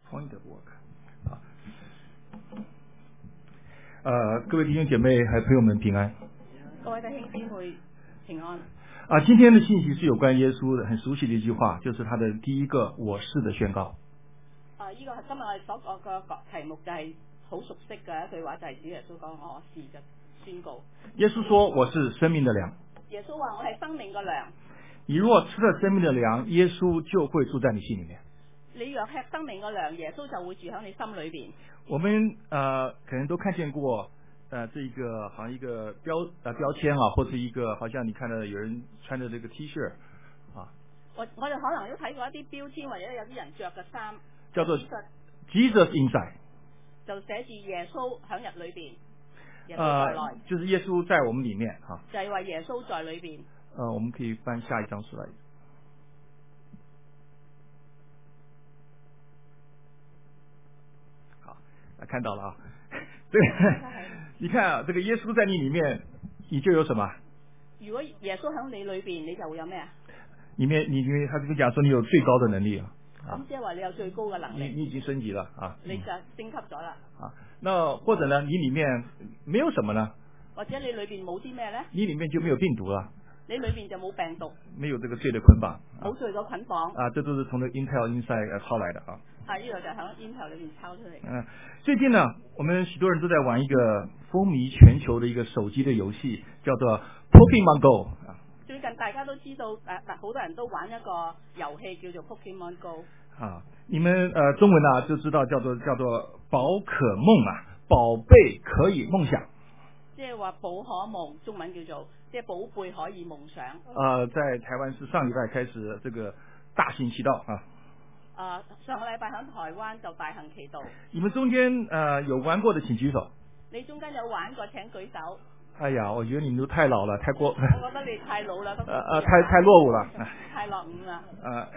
Point of work。各位弟兄姐妹还有朋友们平安。 各位弟兄姊妹平安。 今天的信息是有关耶稣的很熟悉的一句话，就是他的第一个我是的宣告。 呢個係今日我哋所講嘅題目就係好熟悉嘅一句話，就係主耶穌講我是嘅宣告。 耶穌說我是生命的糧。 耶穌話我係生命嘅糧。 你若吃了生命的糧，耶穌就會住在你心裏面。 你若吃生命嘅糧，耶穌就會住喺你心裏邊。 我們可能都看見過這一個好像一個標籤啊，或是一個好像你看到有人穿着這個 T 恤啊。 我哋可能都睇過一啲標籤，或者有啲人着嘅衫， 叫做 Jesus Inside， 就寫住耶穌喺入裏邊，耶穌在內， 就是耶穌在我們裏面啊。 就係話耶穌在裏邊。 我們可以翻下一張出來。好，看到了啊。這個你看啊，這個耶穌在你裏面，你就有什麼？ 如果耶穌喺你裏邊，你就會有咩啊？ 裏面他這個講說你有最高的能力啊。 咁即係話你有最高嘅能力。 你已經升級了啊。 你就升級咗啦。 那或者呢，你裏面沒有什麼呢？ 或者你裏邊冇啲咩呢？ 你裏面就沒有病毒了。 你裏邊就冇病毒。 沒有這個罪的捆綁。 冇罪嘅捆綁。 這都是從這個 Intel Inside 抄來的啊。 呢個就喺 Intel 裏邊抄出嚟。 最近呢，我們許多人都在玩一個風靡全球的一個手機的遊戲，叫做 Pokemon Go 啊。 最近大家都知道，好多人都玩一個遊戲叫做 Pokemon Go。 你們中文呢就知道叫做寶可夢啊，寶貝可以夢想。 即係話寶可夢，中文叫做即係寶貝可以夢想。 在台灣是上禮拜開始這個大行其道啊。 上個禮拜喺台灣就大行其道。 你們中間有玩過的請舉手。 你中間有玩過請舉手。 哎呀，我覺得你們都太老了，太過。 我覺得你太老啦， 太落伍了。 太落伍啦。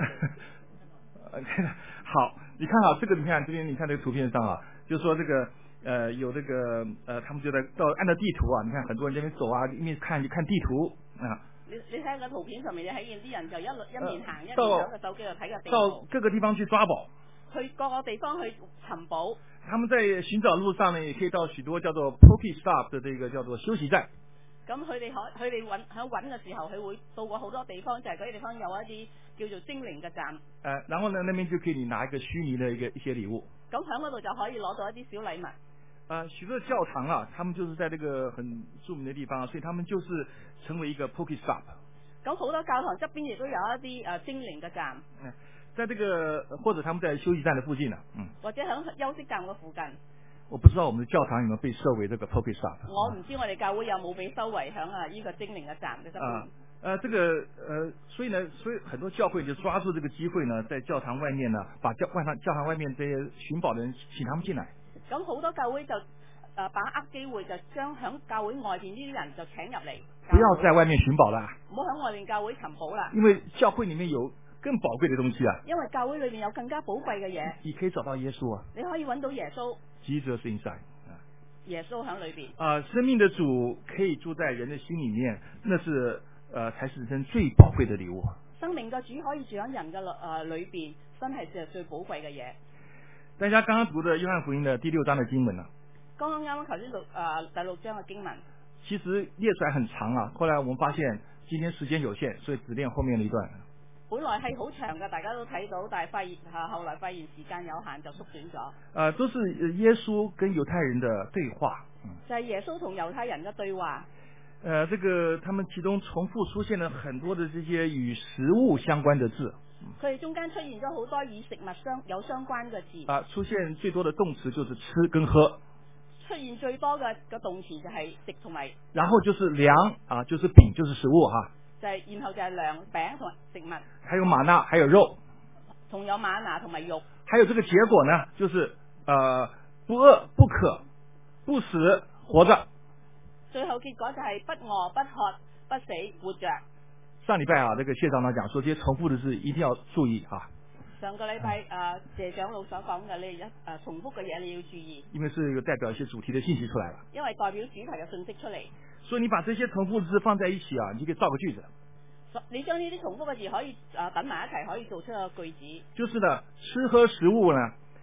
好，你看啊，這個你看這邊，你看這個圖片上啊，就是說這個有這個他們就在按照地圖啊，你看很多人這邊走啊，一面看就看地圖啊。你睇個圖片上面，你睇見啲人就一面行，一面喺個手機度睇個地圖。 到各個地方去抓寶。 去各個地方去尋寶。 他們在尋找路上呢，也可以到許多叫做 Pokestop 的這個叫做休息站。 咁佢哋揾嘅時候，佢會到過好多地方，就係嗰啲地方有一啲叫做精靈嘅站。 然後呢，那邊就可以你拿一個虛擬的一些禮物。 咁喺嗰度就可以攞到一啲小禮物。 許多教堂啊，他們就是在這個很著名的地方，所以他們就是成為一個 Pokestop。 咁好多教堂側邊亦都有一啲精靈嘅站。 在這個或者他們在休息站的附近呢， 或者喺休息站嘅附近。 我不知道我們的教堂有沒有被設為這個 Pokestop。 我唔知我哋教會有冇被收為響呢個精靈嘅站嘅側邊。 所以很多教會就抓住這個機會呢，在教堂外面呢，把教堂外面這些尋寶的人請他們進來。 咁好多教會就把握機會，就將響教會外邊呢啲人就請入嚟。 不要在外面尋寶啦。 唔好響外面教會尋寶啦。 因為教會裏面有更寶貴的東西啊。 因為教會裏面有更加寶貴嘅嘢。 你可以找到耶穌啊。 你可以揾到耶穌。 Jesus inside。 耶穌喺裏邊。 生命的主可以住在人的心裏面，那是才是人生最寶貴的禮物。 生命嘅主可以住喺人嘅裏邊，真係最寶貴嘅嘢。 大家剛剛讀的約翰福音的第6章的經文啊。 剛剛頭先第6章嘅經文。 其實列出來很長啊，後來我們發現今天時間有限，所以只念後面的一段。 本來係好長嘅，大家都睇到，但係後來發現時間有限，就縮短咗。 都是耶穌跟猶太人的對話。 就係耶穌同猶太人嘅對話。 這個他們其中重複出現了很多的這些與食物相關的字。 佢哋中間出現咗好多與食物有相關嘅字。 出現最多的動詞就是吃跟喝。 出現最多嘅動詞就係食同埋。 然後就是糧啊，就是餅，就是食物哈。 然後就係糧餅同埋食物。 還有瑪納，還有肉。 仲有瑪納同埋肉。 還有這個結果呢，就是不餓不渴不死活着。 最後結果就係不餓不渴不死活着。 上禮拜啊，這個謝長老講說，這些重複的字一定要注意啊。 上個禮拜謝長老所講嘅呢重複嘅嘢你要注意。 因為是一個代表一些主題的信息出來了。 因為代表主題嘅信息出嚟。 所以你把這些重複的字放在一起啊，你就可以造個句子。 你將呢啲重複嘅字可以等埋一齊，可以做出個句子。 就是呢，吃喝食物呢，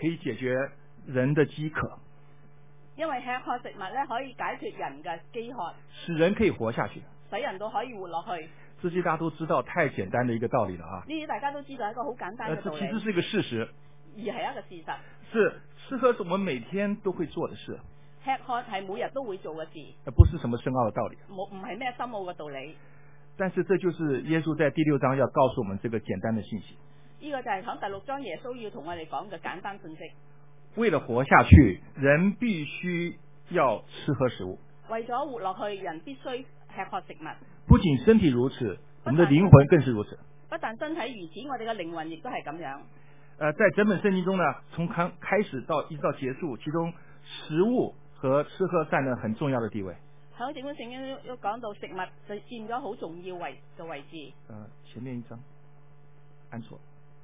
可以解决人的饥渴， 因為吃喝食物咧可以解決人嘅飢渴， 使人可以活下去。 使人都可以活落去。 這些大家都知道，太簡單的一個道理了啊！ 呢啲大家都知道係一個好簡單嘅道理， 這其實是一個事實， 而係一個事實。 是吃喝是我們每天都會做的事， 吃喝係每日都會做嘅事， 不是什麼深奧的道理。 唔係咩深奧嘅道理。 但是這就是耶穌在第6章要告訴我們這個簡單的信息。 呢個就係喺第6章耶穌要同我哋講嘅簡單信息。 為了活下去，人必須要吃喝食物。 為咗活落去，人必須吃喝食物。 不僅身體如此，我們的靈魂更是如此。 不但身體如此，我哋嘅靈魂亦都係咁樣。 在整本聖經中呢，從開始一直到結束，其中食物和吃喝佔了很重要的地位。 喺整本聖經都講到食物就佔咗好重要嘅位置。 前面一章按錯。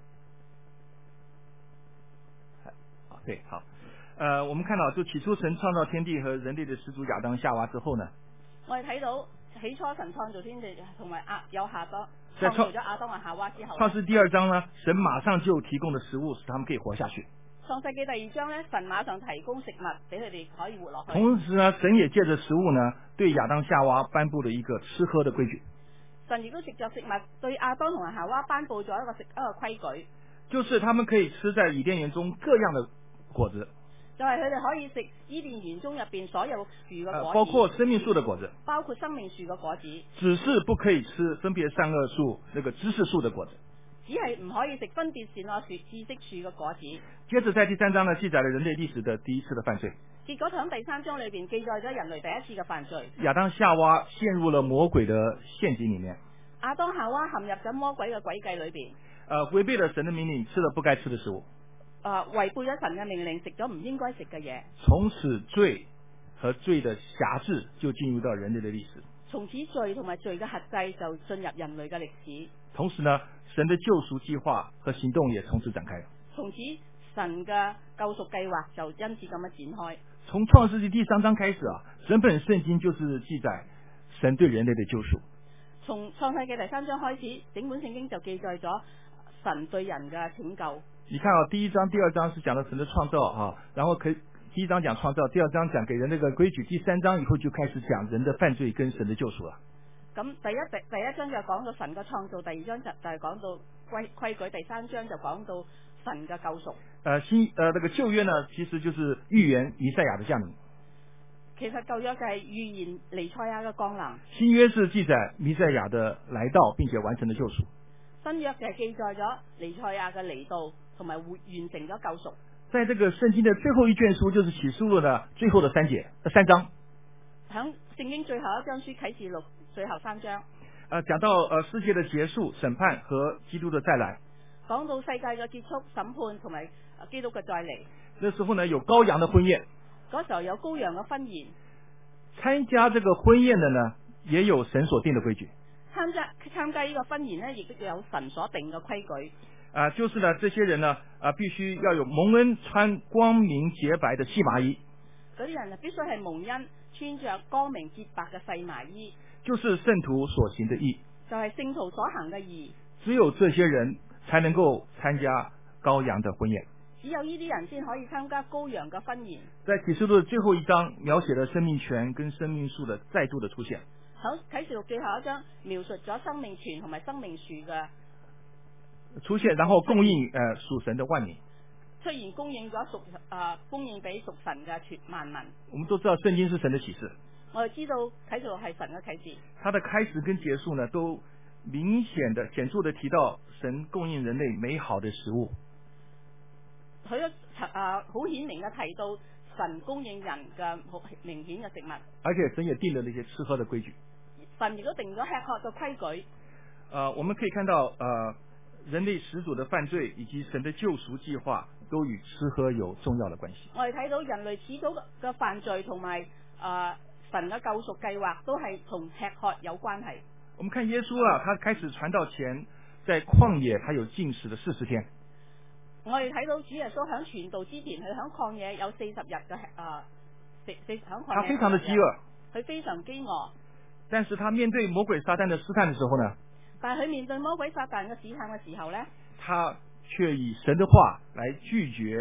對，好。我們看到就起初神創造天地和人類的始祖亞當夏娃之後呢， 我哋睇到起初神創造天地同埋有夏當創造咗亞當和夏娃之後， 創世第2章呢，神馬上就提供了食物，使他們可以活下去。 創世紀第2章呢，神馬上提供食物俾佢哋可以活落去。 同時呢，神也借着食物呢，對亞當夏娃頒布了一個吃喝的規矩。 神亦都藉着食物對亞當同埋夏娃頒布咗一個規矩， 就是他們可以吃在伊甸園中各樣的果子。 就係佢哋可以食伊甸園中入邊所有樹嘅果子， 包括生命樹的果子， 包括生命樹嘅果子， 只是不可以吃分別善惡樹那個知識樹的果子， 只係唔可以食分別善惡樹知識樹嘅果子。 接着在第3章呢，記載了人類歷史的第一次的犯罪。 結果喺第3章裏邊記載咗人類第一次嘅犯罪。 亞當夏娃陷入了魔鬼的陷阱裏面。 亞當夏娃陷入咗魔鬼嘅詭計裏邊。 違背了神的命令，吃了不該吃的食物。 違背咗神嘅命令，食咗唔應該食嘅嘢。 從此罪和罪的轄制就進入到人類的歷史。 從此罪同埋罪嘅轄制就進入人類嘅歷史。 同時呢，神的救贖計劃和行動也從此展開。 從此神嘅救贖計劃就因此咁樣展開。 從創世紀第3章開始啊，整本聖經就是記載神對人類的救贖。從創世紀第3章開始，整本聖經就記載咗神對人嘅拯救。 你看啊，第1章、第2章是講到神的創造啊，然後第1章講創造，第2章講給人那個規矩，第3章以後就開始講人的犯罪跟神的救贖了。 咁第一章就講到神嘅創造，第2章就係講到規矩，第3章就講到神嘅救贖。 那個舊約呢，其實就是預言彌賽亞的降臨。 其實舊約就係預言彌賽亞嘅降臨。 新約是記載彌賽亞的來到並且完成的救贖。 新約就係記載咗彌賽亞嘅嚟到同埋完成咗救贖。 在這個聖經的最後一卷書，就是啟示錄的最後的3章。 響聖經最後一章書啟示錄最後3章。 講到世界的結束、審判和基督的再來。 講到世界嘅結束、審判同埋基督嘅再嚟。 那時候呢，有羔羊的婚宴。 嗰時候有羔羊嘅婚宴。 參加這個婚宴的呢，也有神所定的規矩。 參加呢個婚宴呢，亦都有神所定嘅規矩。 就是呢，這些人呢，必須要有蒙恩穿光明潔白的細麻衣。 嗰啲人必須係蒙恩穿着光明潔白嘅細麻衣。 就是聖徒所行的義。 就係聖徒所行嘅義。 只有這些人才能夠參加羔羊的婚宴。 只有呢啲人先可以參加羔羊嘅婚宴。 在啟示錄的最後一章，描寫了生命泉跟生命樹的再度的出現。 好，啟示錄最後一章描述咗生命泉同埋生命樹嘅出現，然後供應屬神的萬民。 出現供應咗供應俾屬神嘅全萬民。 我們都知道聖經是神的啟示。 我哋知道啟示錄係神嘅啟示。它的開始跟結束呢，都明顯的顯著的提到神供應人類美好的食物。佢好顯明嘅提到神供應人嘅好明顯嘅食物。 而且神也定了那些吃喝的規矩。 神亦都定咗吃喝嘅規矩。 我們可以看到人類始祖的犯罪以及神的救贖計劃都與吃喝有重要的關係。 我哋睇到人類始祖嘅犯罪同埋神嘅救贖計劃都係同吃喝有關係。 我們看耶穌啊，他開始傳道前，在曠野他有禁食的40天。 我哋睇到主耶穌響傳道之前，佢響曠野有40日嘅他非常的飢餓， 佢非常飢餓。 但是他面對魔鬼撒旦的試探的時候呢， 但係佢面對魔鬼撒旦嘅試探嘅時候呢， 他卻以神的話來拒絕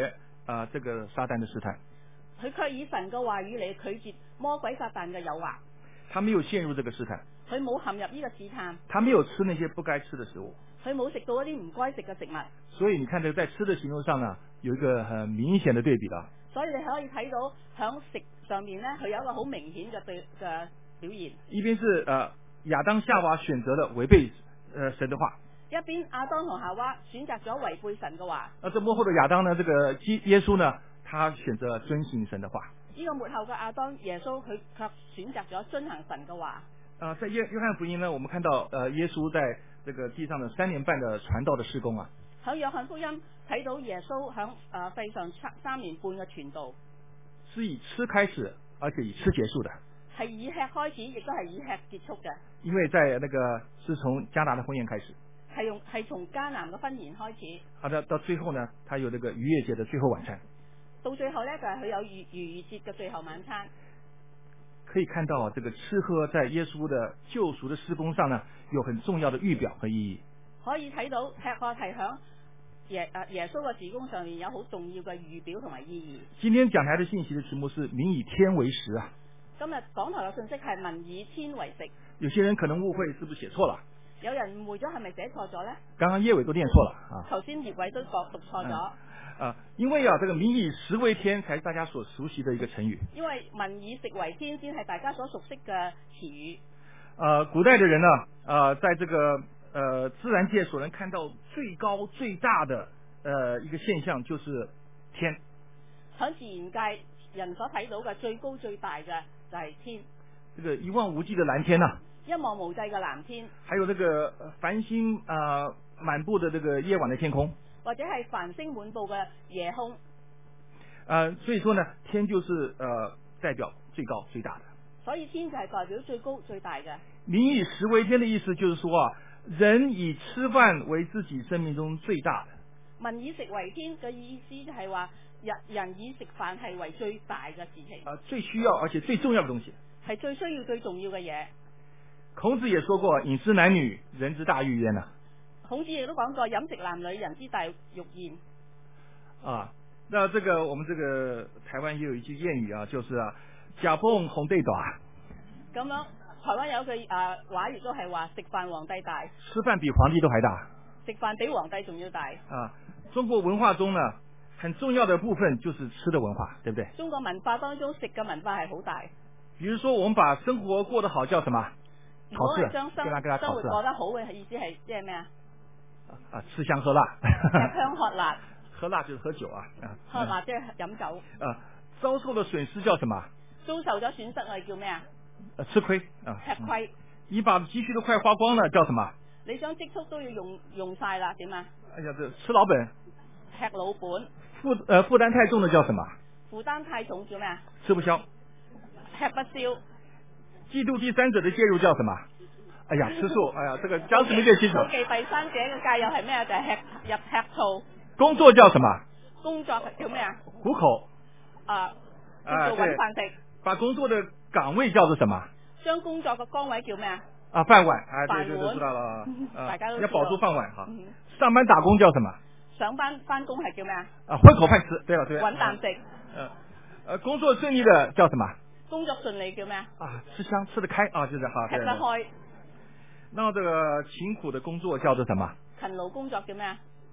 這個撒旦的試探， 佢卻以神嘅話語嚟拒絕魔鬼撒旦嘅誘惑， 他沒有陷入這個試探， 佢冇陷入呢個試探， 他沒有吃那些不該吃的食物， 佢冇食到一啲唔該食嘅食物。 所以你看這個在吃的行動上呢，有一個很明顯的對比啦。 所以你可以睇到響食上面呢，佢有一個好明顯嘅表現。一邊是亞當夏娃選擇了違背神的話， 一邊亞當同夏娃選擇咗違背神嘅話。 這末後的亞當呢，這個耶穌呢，他選擇遵行神的話。 呢個末後嘅亞當耶穌佢卻選擇咗遵行神嘅話。 在約翰福音呢，我們看到耶穌在這個地上的3年半的傳道的事工啊。 喺約翰福音睇到耶穌響世上3年半嘅傳道， 是以吃開始，而且以吃結束的。 係以吃開始，亦都係以吃結束嘅。 因為在那個是從迦拿的婚宴開始， 係從迦南嘅婚宴開始。 到最後呢，他有這個逾越節的最後晚餐。 到最後呢，就係佢有逾越節嘅最後晚餐。 可以看到這個吃喝在耶穌的救贖的事工上呢，有很重要的預表和意義。 可以睇到吃喝係響耶穌嘅事工上面有好重要嘅預表同埋意義。 今天講台的信息的題目是民以天為食啊。 今日講台嘅信息係民以天為食。 有些人可能誤會，是不是寫錯了？ 有人誤會咗，係咪寫錯咗呢？ 剛剛葉偉都念錯了啊。 頭先葉偉都讀錯咗。 因為這個民以食為天才是大家所熟悉的一個成語。 因為民以食為天先係大家所熟悉嘅詞語。 古代的人呢，在這個自然界所能看到最高最大的一個現象就是天。喺自然界人所睇到嘅最高最大嘅就係天。 這個一望無際的藍天啊， 一望無際嘅藍天。 還有這個繁星滿布的這個夜晚的天空。 或者係繁星滿布嘅夜空。 所以說呢，天就是代表最高最大的。 所以天就係代表最高最大嘅。 民以食為天的意思就是說啊，人以吃飯為自己生命中最大的。 民以食為天嘅意思就係話人以食飯係為最大嘅事情。 最需要而且最重要的東西。 係最需要最重要嘅嘢。 孔子也說過，飲食男女，人之大欲焉啊。 孔子亦都講過，飲食男女，人之大欲焉。 那這個我們這個台灣也有一句諺語啊，就是假鳳紅地大。 咁樣台灣有句話亦都係話食飯皇帝大。 吃飯比皇帝都還大。 食飯比皇帝仲要大。 中國文化中呢，很重要的部分就是吃的文化，對不對？ 中國文化當中食嘅文化係好大。 比如說我們把生活過得好叫什麼？ 考試。將生活過得好嘅意思係即係咩啊？ 吃香喝辣。 吃香喝辣。 喝辣就是喝酒啊。 喝辣即係飲酒。 遭受的損失叫什麼？ 遭受咗損失我哋叫咩啊？ 吃虧啊。 吃虧。 你把積蓄都快花光了叫什麼？ 你將積蓄都要用晒啦，點啊？ 哎呀，這吃老本。 吃老本。 負擔太重的叫什麼？ 負擔太重叫咩啊？ 吃不消。 吃不消。 嫉妒第三者的介入叫什麼？哎呀，吃醋。哎呀，這個講什麼越清楚。 妒忌第三者嘅介入係咩啊？就係吃醋。 工作叫什麼？ 工作叫咩啊？ 糊口。 叫做搵飯食。 把工作的崗位叫做什麼？ 將工作嘅崗位叫咩啊？ 飯碗。對，都知道了。 大家都要保住飯碗哈。上班打工叫什麼？ 上班翻工係叫咩啊？ 混口飯吃。對了，對。 搵啖食。 工作順利的叫什麼？ 工作順利叫咩啊？ 吃香吃得開啊，就是哈。 吃得開。 那這個勤苦的工作叫做什麼？ 勤勞工作叫咩啊？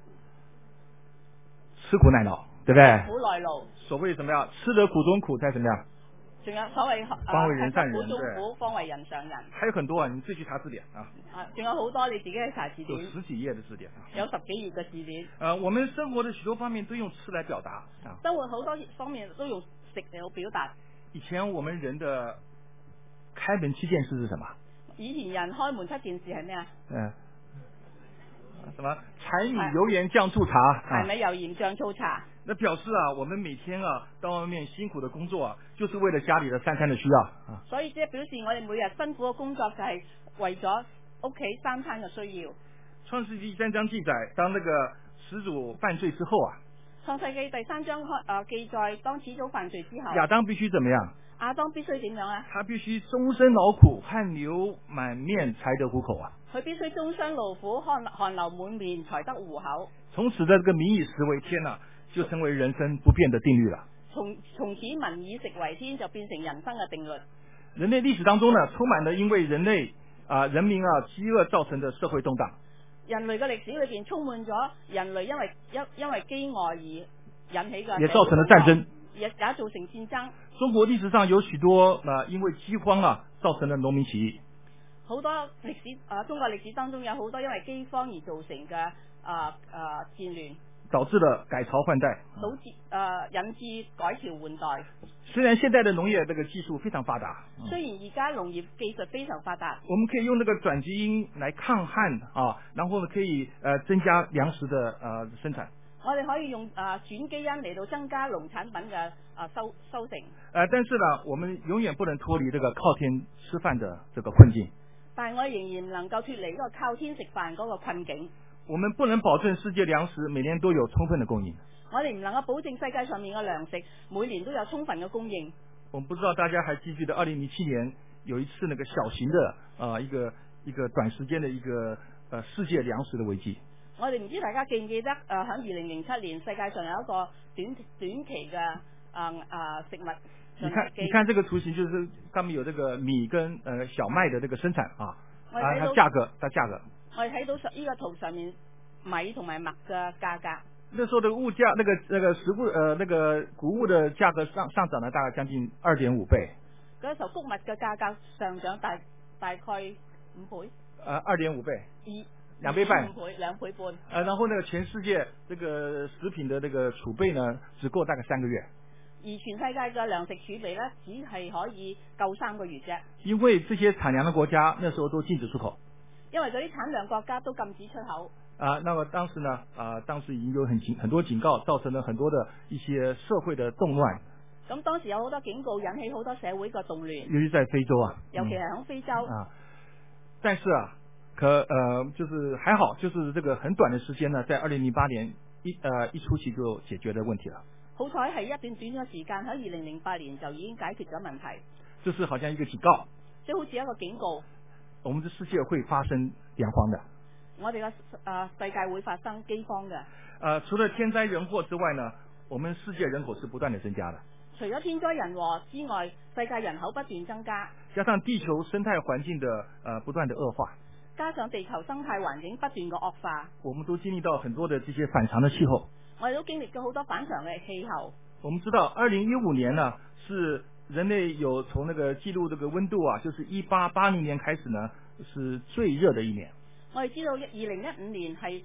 吃苦耐勞，對不對？ 苦耐勞。所謂什麼呀？吃得苦中苦，才怎麼樣？ 仲有所謂方為人上人， 苦中苦，方為人上人。 還有很多啊，你自己去查字典啊。 仲有好多你自己去查字典。 有10幾頁的字典。 有10幾頁嘅字典。 我們生活的許多方面都用吃來表達啊。 生活好多方面都用食嚟表達。 以前我們人的開門7件事是什麼？ 以前人開門7件事係咩啊？ 什麼？柴米油鹽醬醋茶。 柴米油鹽醬醋茶。 那表示啊，我們每天啊到外面辛苦的工作啊，就是為了家裏的3餐的需要啊。 所以即係表示我哋每日辛苦嘅工作就係為咗屋企3餐嘅需要。 創世紀3章記載，當那個始祖犯罪之後啊。 創世紀第3章記載，當始祖犯罪之後， 亞當必須怎麼樣？ 亞當必須點樣啊？ 他必須終身勞苦，汗流滿面才得糊口啊！ 佢必須終身勞苦，汗流滿面才得糊口。 從此的這個民以食為天啊， 就成为人生不变的定律了。 從此民以食為天，就變成人生嘅定律。 人類歷史當中呢，充滿了因為人民飢餓造成的社會動盪。 人類嘅歷史裏邊充滿咗人類因為飢餓而引起嘅， 也造成了戰爭， 也造成戰爭。 中國歷史上有許多因為饑荒造成的農民起義。 好多中國歷史當中有好多因為饑荒而造成嘅戰亂， 導致了改朝換代， 引致改朝換代。 雖然現在的農業這個技術非常發達， 雖然而家農業技術非常發達， 我們可以用這個轉基因來抗旱然後呢可以增加糧食的生產。 我哋可以用轉基因嚟到增加農產品嘅收成。 但是呢，我們永遠不能脫離這個靠天吃飯的這個困境。 但係我哋仍然唔能夠脫離嗰個靠天食飯嗰個困境。 我們不能保證世界糧食每年都有充分的供應。 我哋唔能夠保證世界上面嘅糧食每年都有充分嘅供應。 我們不知道大家還記不記得2007年有一次那個小型的一個短時間的一個世界糧食的危機。 我哋唔知大家記唔記得喺2007年世界上有一個短期嘅食物。 你看這個圖形，就是上面有這個米跟小麥的這個生產它價格。 我哋睇到呢個圖上面米同埋麥嘅價格。 那時候的物價，那個食物那個穀物的價格上漲了大概將近2.5倍。 嗰時候穀物嘅價格上漲大概5倍。 2.5倍。2倍半。 2倍半。 然後那個全世界這個食品的這個儲備呢，只夠大概3個月。 而全世界嘅糧食儲備呢，只係可以夠3個月啫。 因為這些產糧的國家那時候都禁止出口。 因為嗰啲產糧國家都禁止出口。 那麼當時呢，當時已經有很多警告，造成了很多的一些社會的動亂。 咁當時有好多警告，引起好多社會嘅動亂。 尤其在非洲尤其係喺非洲。 但是就是還好，就是這個很短的時間呢，在2008年一初期就解決了問題了。 好彩係一段嘅時間，喺2008年就已經解決咗問題。 就是好像一個警告。 即好似一個警告。 我們的世界會發生糧荒的。 我哋嘅世界會發生饑荒嘅。 除了天災人禍之外呢，我們世界人口是不斷的增加的。 除咗天災人禍之外，世界人口不斷增加。 加上地球生態環境的不斷的惡化。 加上地球生態環境不斷嘅惡化。 我們都經歷到很多的這些反常的氣候。 我哋都經歷咗好多反常嘅氣候。 我們知道2015年呢，是人類有從那個記錄這個溫度就是1880年開始呢，是最熱的一年。 我哋知道2015年係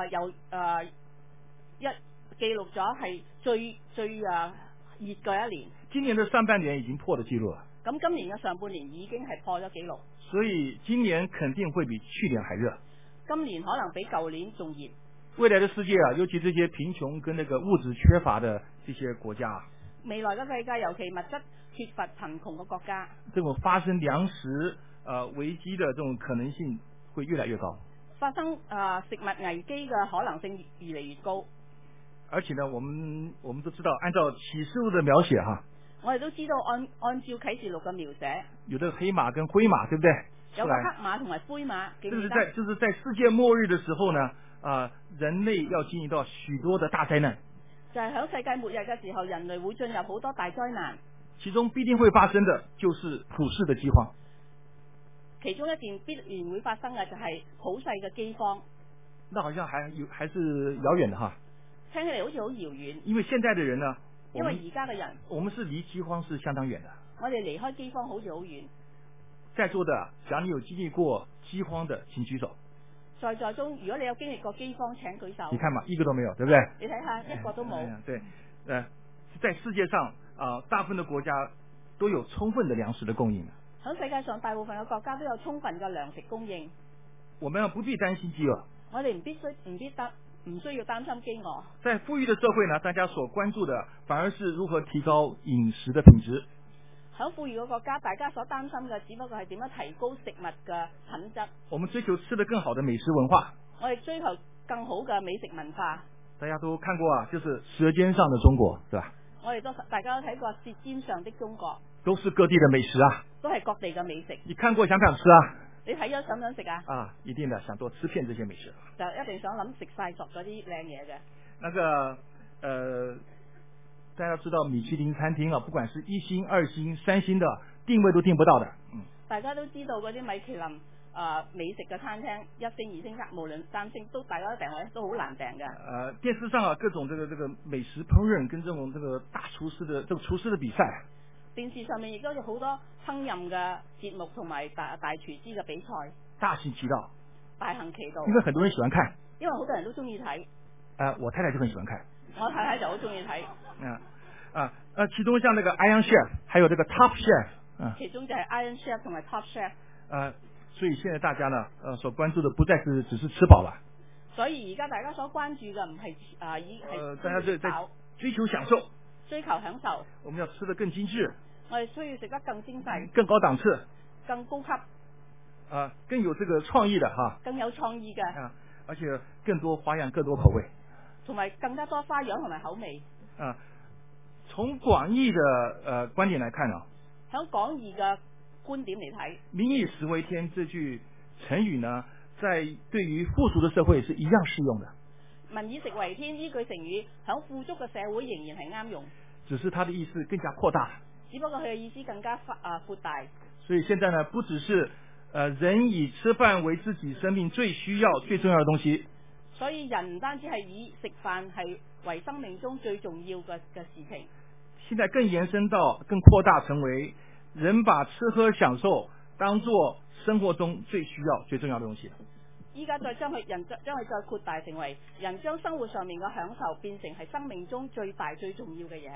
記錄咗係最熱嘅一年。 今年的上半年已經破了記錄了。 咁今年嘅上半年已經係破咗記錄。 所以今年肯定會比去年還熱。 今年可能比舊年仲熱。 未來的世界尤其這些貧窮跟那個物質缺乏的這些國家。 未來嘅世界，尤其物質缺乏貧窮嘅國家， 這種發生糧食危機的這種可能性會越來越高。 發生食物危機嘅可能性越嚟越高。 而且呢，我們都知道，按照啟示錄的描寫我哋都知道按照啟示錄嘅描寫， 有這個黑馬跟灰馬，對不對？ 有個黑馬同埋灰馬。 就是在世界末日的時候呢，人類要經歷到許多的大災難。 就係喺世界末日嘅時候，人類會進入好多大災難。 其中必定會發生的就是普世的饑荒。 其中一件必然會發生嘅就係普世嘅饑荒。 那好像還是遙遠的哈。 聽起嚟好似好遙遠。 因為現在的人呢， 因為而家嘅人， 我們是離饑荒是相當遠的。 我哋離開饑荒好似好遠。 在座的，假如你有經歷過饑荒的，請舉手。 在座中，如果你有經歷過饑荒，請舉手。 你看嘛，一個都沒有，對不對？ 你睇下，一個都冇。 對，在世界上大部分的國家都有充分的糧食的供應。 喺世界上，大部分嘅國家都有充分嘅糧食供應。 我們不必擔心飢餓。 我哋唔需要擔心飢餓。 在富裕的社會呢，大家所關注的反而是如何提高飲食的品質。 喺富裕嘅國家，大家所擔心嘅只不過係點樣提高食物嘅品質。 我們追求吃得更好的美食文化。 我哋追求更好嘅美食文化。 大家都看過就是《舌尖上的中國》，是吧？ 大家都睇過《舌尖上的中國》。 都是各地的美食都係各地嘅美食。 你看過想不想吃你睇咗想唔想食一定的，想多吃遍這些美食。 就一定想諗食晒熟嗰啲靚嘢嘅。 那個大家知道米其林餐廳啊，不管是1星、2星、3星的定位都定不到的。 大家都知道嗰啲米其林美食嘅餐廳1星、2星、無論3星都大家訂位都好難訂嘅。 電視上啊各種這個美食烹飪跟這種這個大廚師的廚師的比賽。 電視上面亦都有好多烹飪嘅節目同埋大廚師嘅比賽。 大行其道。 大行其道。 因為很多人喜歡看。 因為好多人都中意睇。 我太太就很喜歡看。 我太太就好中意睇。 其中像那個 Iron Chef，還有這個 Top Chef， 其中就係 Iron Chef 同埋 Top Chef。 所以現在大家呢，所關注的不再是只是吃飽了。 所以而家大家所關注嘅唔係大家在追求享受。 追求享受。 我們要吃得更精緻。 我哋需要食得更精細。 更高檔次。 更高級。 更有這個創意的哈。 更有創意嘅。 而且更多花樣，更多口味。 同埋更加多花樣同埋口味。 從廣義的觀點來看啊， 喺廣義嘅觀點嚟睇， 民以食為天這句成語呢，在對於富足的社會是一樣適用的。 民以食為天呢句成語喺富足嘅社會仍然係啱用， 只是它的意思更加擴大。 只不過佢嘅意思更加闊大。 所以現在呢，不只是人以吃飯為自己生命最需要、最重要的東西。 所以人唔單止係以食飯係為生命中最重要嘅事情。 現在更延伸到更擴大，成為人把吃喝享受當作生活中最需要、最重要的東西。 依家再將佢再擴大，成為人將生活上面嘅享受變成係生命中最大最重要嘅嘢。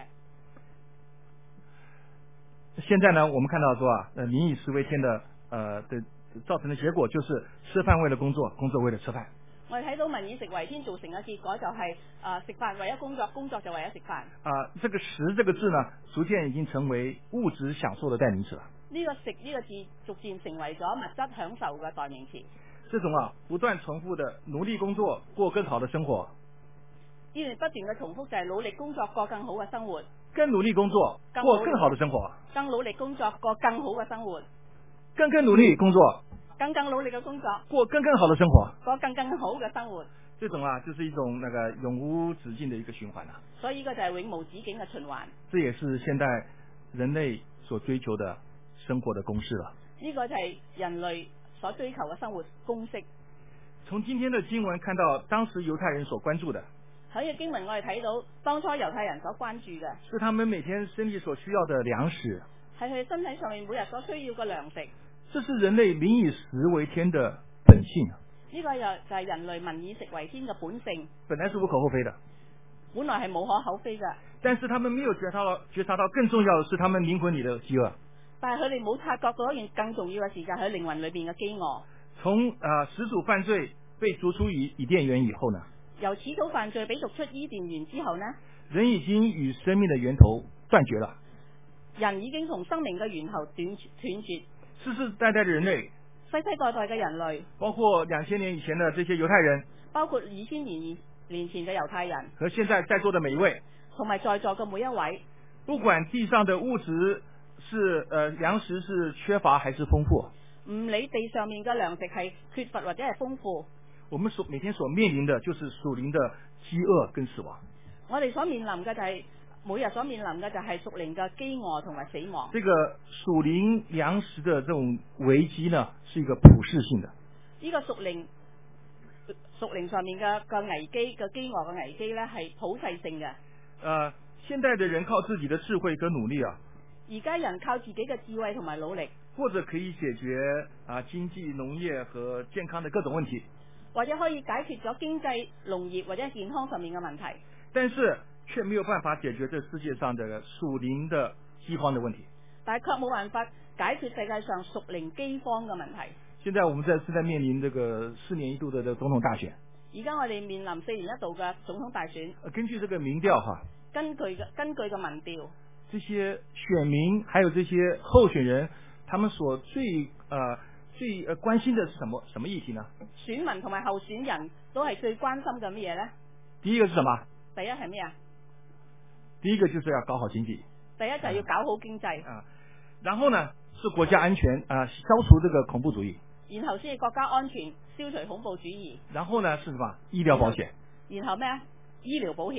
現在呢，我們看到說民以食為天的造成的結果就是吃飯為了工作，工作為了吃飯。 我哋睇到民以食為天造成嘅結果就係食飯為咗工作，工作就為咗食飯。 這個食這個字呢，逐漸已經成為物質享受的代名詞了。 呢個食呢個字逐漸成為咗物質享受嘅代名詞。 這種不斷重複的努力工作過更好的生活， 呢段不斷嘅重複就係努力工作過更好嘅生活。 更努力工作過更好的生活。 更努力工作過更好嘅生活。 更努力工作。 更努力嘅工作， 過更好的生活， 過更好嘅生活。 這種就是一種那個永無止境的一個循環啦。 所以呢個就係永無止境嘅循環。 這也是現代人類所追求的生活的公式了。 呢個就係人類所追求嘅生活公式。 從今天的經文看到，當時猶太人所關注的， 喺呢個經文我哋睇到當初猶太人所關注嘅， 是他們每天身體所需要的糧食， 係佢哋身體上面每日所需要嘅糧食。 這是人類民以食為天的本性。 呢個又就係人類民以食為天嘅本性。 本來是無可厚非的。 本來係無可厚非嘅。 但是他們沒有覺察到更重要的是他們靈魂裏的飢餓。 但係佢哋冇察覺到一件更重要嘅事，就係佢靈魂裏邊嘅飢餓。 從始祖犯罪被逐出伊甸園以後呢？ 由始祖犯罪被逐出伊甸園之後呢？ 人已經與生命的源頭斷絕了。 人已經從生命嘅源頭斷絕。 世世代代的人類， 世世代代嘅人類， 包括2000年以前的這些猶太人， 包括2000年前嘅猶太人， 和現在在座的每一位， 同埋在座嘅每一位， 不管地上的物質是糧食是缺乏還是豐富， 唔理地上面嘅糧食係缺乏或者係豐富， 我們每天所面臨的就是屬靈的飢餓跟死亡。 我哋所面臨嘅就係每日所面臨嘅就係屬靈嘅飢餓同埋死亡。 這個屬靈糧食的這種危機呢，是一個普世性的。 呢個屬靈上面嘅危機嘅飢餓嘅危機咧，係普世性嘅。 現代的人靠自己的智慧跟努力啊， 而家人靠自己嘅智慧同埋努力， 或者可以解決經濟、農業和健康的各種問題， 或者可以解決咗經濟、農業或者健康上面嘅問題， 但是卻沒有辦法解決這世界上的屬靈的饑荒的問題。 但係卻冇辦法解決世界上屬靈饑荒嘅問題。 現在我們是在面臨這個4年一度的總統大選。 而家我哋面臨4年一度嘅總統大選。 根據這個民調哈， 根據嘅民調， 這些選民還有這些候選人，他們所最關心的是什麼議題呢？ 選民同埋候選人都係最關心嘅乜嘢呢？ 第一個是什麼？ 第一係咩啊？ 第一個就是要搞好經濟。 第一就係要搞好經濟。 然後呢是國家安全消除這個恐怖主義。 然後先係國家安全，消除恐怖主義。 然後呢是什麼？醫療保險。 然後咩啊？醫療保險。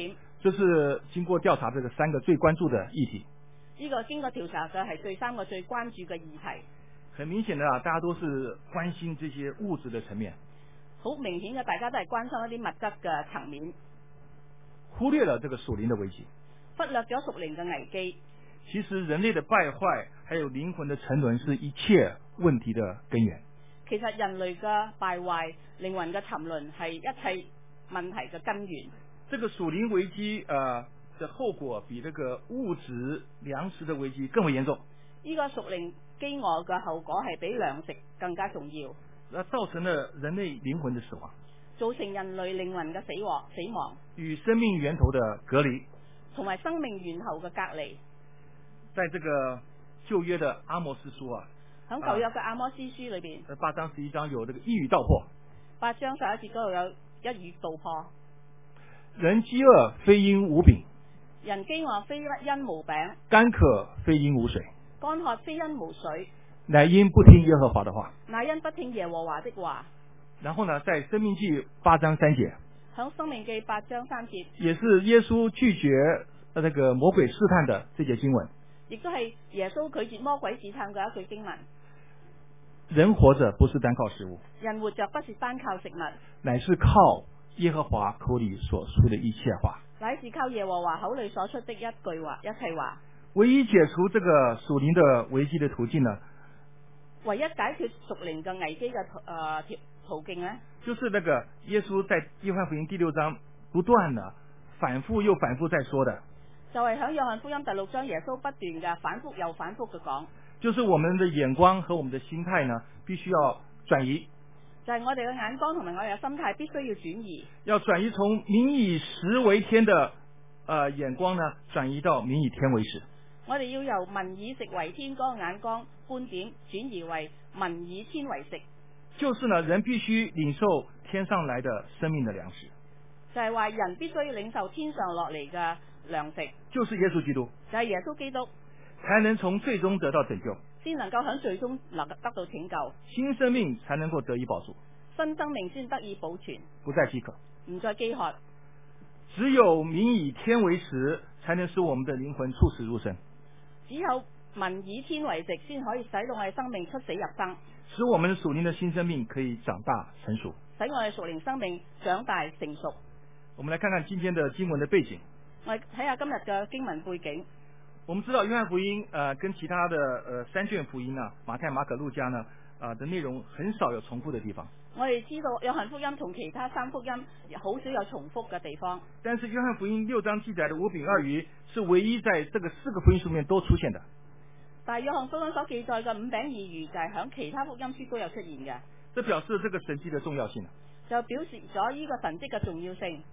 这是经过調查這個3個最關注的議題。 呢個經過調查嘅係3個最關注嘅議題。 很明顯的大家都是關心這些物質的層面。 好明顯嘅，大家都係關心一啲物質嘅層面， 忽略了這個屬靈的危機， 忽略咗屬靈嘅危機。 其實人類的敗壞，還有靈魂的沉淪，是一切問題的根源。 其實人類嘅敗壞、靈魂嘅沉淪係一切問題嘅根源。 這個屬靈危機的後果比這個物質糧食的危機更為嚴重。 呢個屬靈飢餓嘅後果係比糧食更加重要。 造成了人類靈魂的死亡， 造成人類靈魂嘅死亡， 與生命源頭的隔離， 同埋生命源頭嘅隔離。 在這個舊約的阿摩司書喺舊約嘅阿摩司書裏邊 ，8章11章有這個一語道破。 8章11節嗰度有一語道破。 人飢餓非因無餅， 人飢餓非因無餅， 乾渴非因無水， 乾渴非因無水， 乃因不聽耶和華的話。 乃因不聽耶和華的話。 然後呢，在申命記8章3節， 喺申命記8章3節， 也是耶穌拒絕那個魔鬼試探的這節經文。 亦都係耶穌拒絕魔鬼試探嘅一句經文。 人活着不是單靠食物， 人活着不是單靠食物， 乃是靠耶和華口裏所出的一切話。 乃是靠耶和華口裏所出的一切話。 唯一解除這個屬靈的危機的途徑呢， 唯一解決屬靈嘅危機嘅途徑呢， 就是那個耶穌在約翰福音第6章不斷的反覆又反覆在說的， 就係喺約翰福音第6章耶穌不斷嘅反覆又反覆嘅講， 就是我們的眼光和我們的心態呢，必須要轉移， 就係我哋嘅眼光同埋我哋嘅心態必須要轉移， 要轉移從民以食為天的眼光呢，轉移到民以天為食。 我哋要由民以食為天嗰個眼光觀點轉移為民以天為食。 就是呢，人必須領受天上來的生命的糧食， 就係話人必須要領受天上落嚟嘅糧食， 就是耶穌基督， 就係耶穌基督， 才能從最終得到拯救， 先能夠喺最終得到拯救， 新生命才能夠得以保住， 新生命先得以保存， 不再飢渴， 唔再飢渴。 只有民以天為食，才能使我們的靈魂出死入生。 只有民以天為食，先可以使到我哋生命出死入生， 使我們屬靈的新生命可以長大成熟， 使我哋屬靈生命長大成熟。 我們來看看今天的經文的背景。 我哋睇下今日嘅經文背景。 我們知道約翰福音跟其他的3卷福音馬太、馬可、路加呢的內容很少有重複的地方。 我哋知道約翰福音同其他3福音好少有重複嘅地方。 但是約翰福音6章記載的5餅2魚是唯一在這個4個福音書面都出現的。 但係約翰福音所記載嘅5餅2魚就係響其他福音書都有出現嘅。 這表示這個神蹟的重要性。 就表示咗呢個神蹟嘅重要性。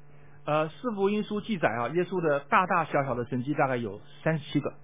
4福音書記載耶穌的大大小小的神蹟大概有37個。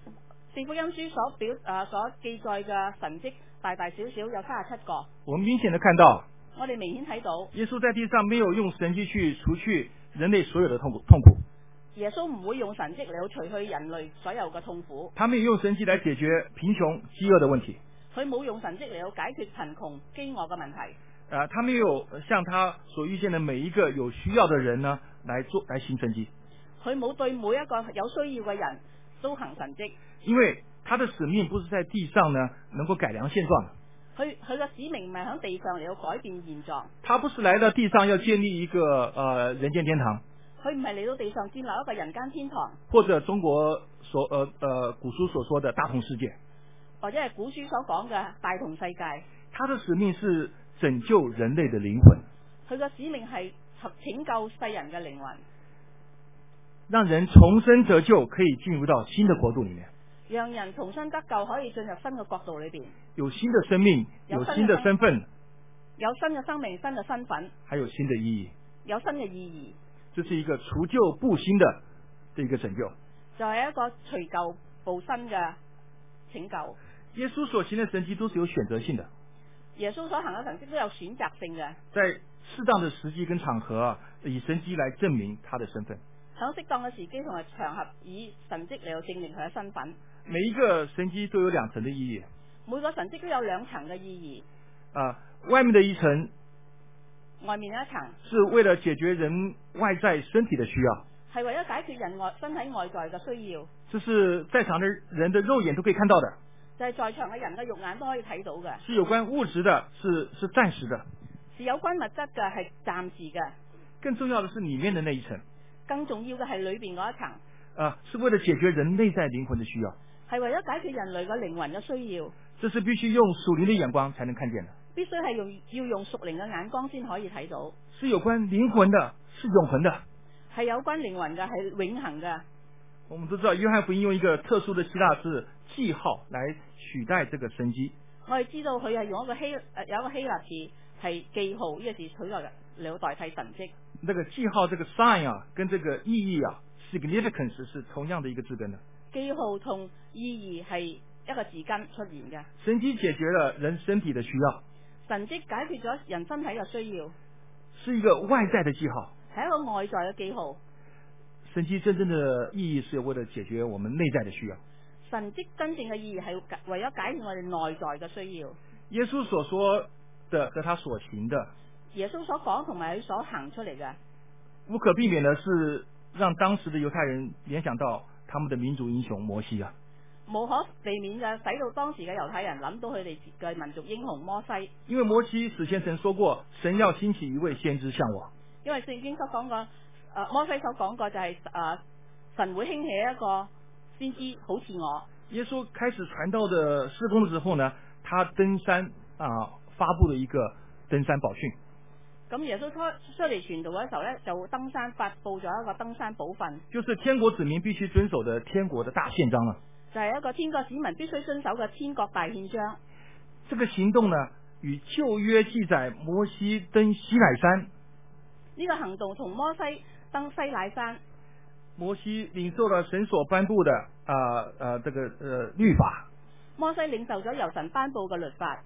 4福音書所記載嘅神蹟大大小小有37個。 我們明顯的看到， 我哋明顯睇到耶穌在地上沒有用神蹟去除去人類所有的痛苦。 耶穌唔會用神蹟嚟除去人類所有嘅痛苦。 他沒有用神蹟來解決貧窮飢餓的問題。 佢冇用神蹟嚟解決貧窮飢餓嘅問題。 他沒有向他所遇見的每一個有需要的人呢來行神蹟。 佢冇對每一個有需要嘅人都行神蹟。 因為他的使命不是在地上呢能夠改良現狀。 佢嘅使命唔係喺地上嚟到改變現狀。 他不是來到地上要建立一個人間天堂。 佢唔係嚟到地上建立一個人間天堂， 或者中國古書所說的大同世界， 或者係古書所講嘅大同世界。 他的使命是拯救人類的靈魂。 佢嘅使命係拯救世人嘅靈魂， 讓人重生得救，可以進入到新的國度裏面。 讓人重新得救，可以進入新嘅國度裏邊， 有新的生命，有新的身份， 有新嘅生命、新嘅身份， 還有新的意義， 有新嘅意義。 這是一個除舊布新的一個拯救， 就係一個除舊布新嘅拯救。 耶穌所行的神蹟都是有選擇性的， 耶穌所行嘅神蹟都有選擇性嘅， 在適當的時機跟場合以神蹟來證明他的身份。 喺適當嘅時機同埋場合，以神蹟嚟到證明佢嘅身份。 每一個神蹟都有2層的意義， 每個神蹟都有2層嘅意義。 外面的一層， 外面一層是為了解決人外在身體的需要， 係為咗解決人身體外在嘅需要， 这是在場的人的肉眼都可以看到的， 就係在場嘅人嘅肉眼都可以睇到嘅， 是有關物質的，是暫時的。 是有關物質嘅，係暫時嘅。 更重要的是裏面的那一層， 更重要嘅係裏邊嗰一層， 是為了解決人內在靈魂的需要， 係為咗解決人類嘅靈魂嘅需要。 這是必須用屬靈的眼光才能看見的， 必須係要用屬靈嘅眼光先可以睇到， 是有關靈魂的，是永恆的。 係有關靈魂嘅，係永恆嘅。 我們都知道約翰福音用一個特殊的希臘字記號來取代這個神蹟。 我哋知道佢係用一個有一個希臘字係記號呢個字取代嚟代替神蹟。 那個記號這個 sign 啊，跟這個意義啊 significance 是同樣的一個字根的。 記號同意義係一個字根出現嘅。 神蹟解決了人身體的需要， 神蹟解決咗人身體嘅需要， 是一個外在的記號。 係一個外在嘅記號。 神蹟真正的意義是為了解決我們內在的需要。 神蹟真正嘅意義係為咗解決我哋內在嘅需要。 耶穌所說的和他所行的， 耶穌所講同埋佢所行出嚟嘅， 無可避免的是讓當時的猶太人聯想到他們的民族英雄摩西啊。 無可避免嘅使到當時嘅猶太人諗到佢哋嘅民族英雄摩西。 因為摩西史前曾說過，神要興起一位先知像我。 因為聖經所講過，摩西所講過就係神會興起一個先知好似我。 耶穌開始傳道的事工之後呢，他登山發布了一個登山寶訓。 咁耶穌出嚟傳道嘅時候呢，就登山發布咗一個登山寶訓， 就是天國子民必須遵守的天國的大憲章啊。 就係一個天國子民必須遵守嘅天國大憲章。 這個行動呢，與舊約記載摩西登西乃山， 呢個行動同摩西登西乃山， 摩西領受了神所頒布的律法。 摩西領受咗由神頒布嘅律法，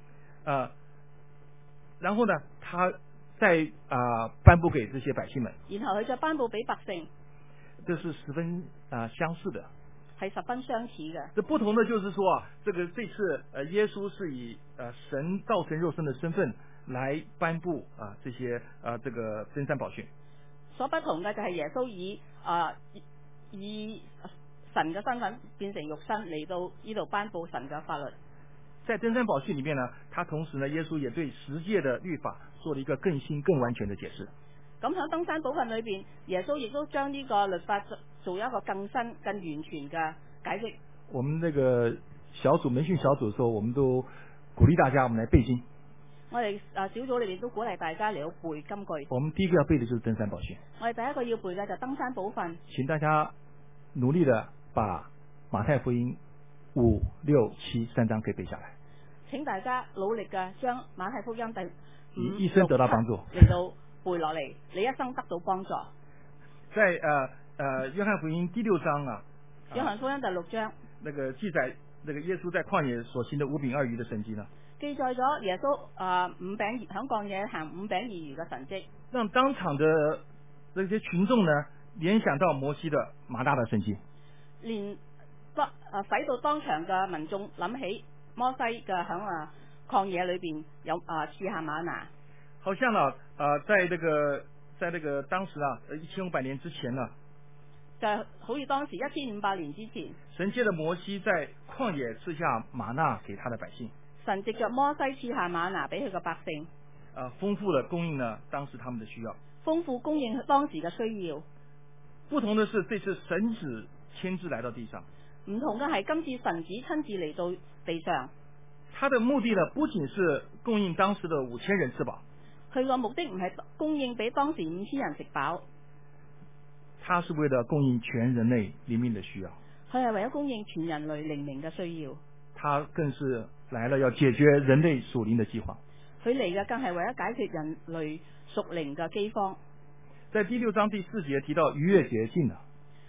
然後呢，他再頒布給這些百姓們， 然後佢再頒布俾百姓， 這是十分相似的， 係十分相似嘅。 這不同的就是說這次耶穌是以神道成肉身的身份來頒布這些這個登山寶訓。 所不同嘅就係耶穌以神嘅身份變成肉身嚟到呢度頒布神嘅法律。 在登山寶訓裏面呢，他同時呢，耶穌也對十誡的律法做了一個更新更完全的解釋。 咁喺登山寶訓裏邊，耶穌亦都將呢個律法做一個更新更完全嘅解釋。 我們那個門訓小組的時候，我們都鼓勵大家，我們來背經。 我哋小組裏面都鼓勵大家嚟到背金句。 我們第一個要背的就是登山寶訓。 我哋第一個要背嘅就登山寶訓。 請大家努力的把馬太福音5、6、7 3章可以背下來。請大家努力嘅將馬太福音第5、 一生得到幫助嚟到背落嚟，你一生得到幫助。 在約翰福音第6章啊， 約翰福音第6章， 那個記載那個耶穌在曠野所行的5餅2魚的神蹟呢， 記載咗耶穌喺曠野行5餅2魚嘅神蹟， 讓當場的這些群眾呢聯想到摩西的馬大的神蹟， 使到當場嘅民眾諗起摩西嘅喺曠野裏邊有賜下嗎哪。 好像在那個當時1500年之前呢， 就好似當時1500年之前， 神借着摩西在曠野賜下嗎哪給他的百姓， 神藉着摩西賜下嗎哪俾佢嘅百姓， 豐富的供應了當時他們的需要， 豐富供應當時嘅需要。 不同的是，這次神子親自來到地上， 唔同嘅係今次神子親自嚟到地上， 他的目的呢，不僅是供應當時的5000人吃飽， 佢個目的唔係供應俾當時5000人食飽， 他是為了供應全人類靈命的需要， 佢係為咗供應全人類靈命嘅需要， 他更是來了要解決人類屬靈的饑荒， 佢嚟嘅更係為咗解決人類屬靈嘅饑荒。 在第6章第4節提到逾越節近了，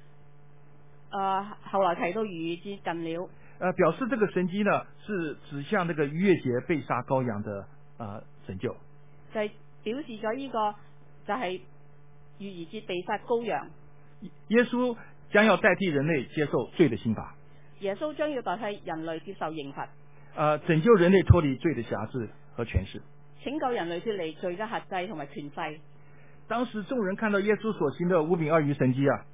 後來提到逾越節近了， 表示這個神蹟呢是指向那個逾越節被殺羔羊的拯救， 就係表示咗呢個就係逾越節被殺羔羊， 耶穌將要代替人類接受罪的刑罰， 耶穌將要代替人類接受刑罰， 拯救人類脫離罪的轄制和權勢， 拯救人類脫離罪嘅轄制同埋權勢。 當時眾人看到耶穌所行的5餅2魚神蹟啊，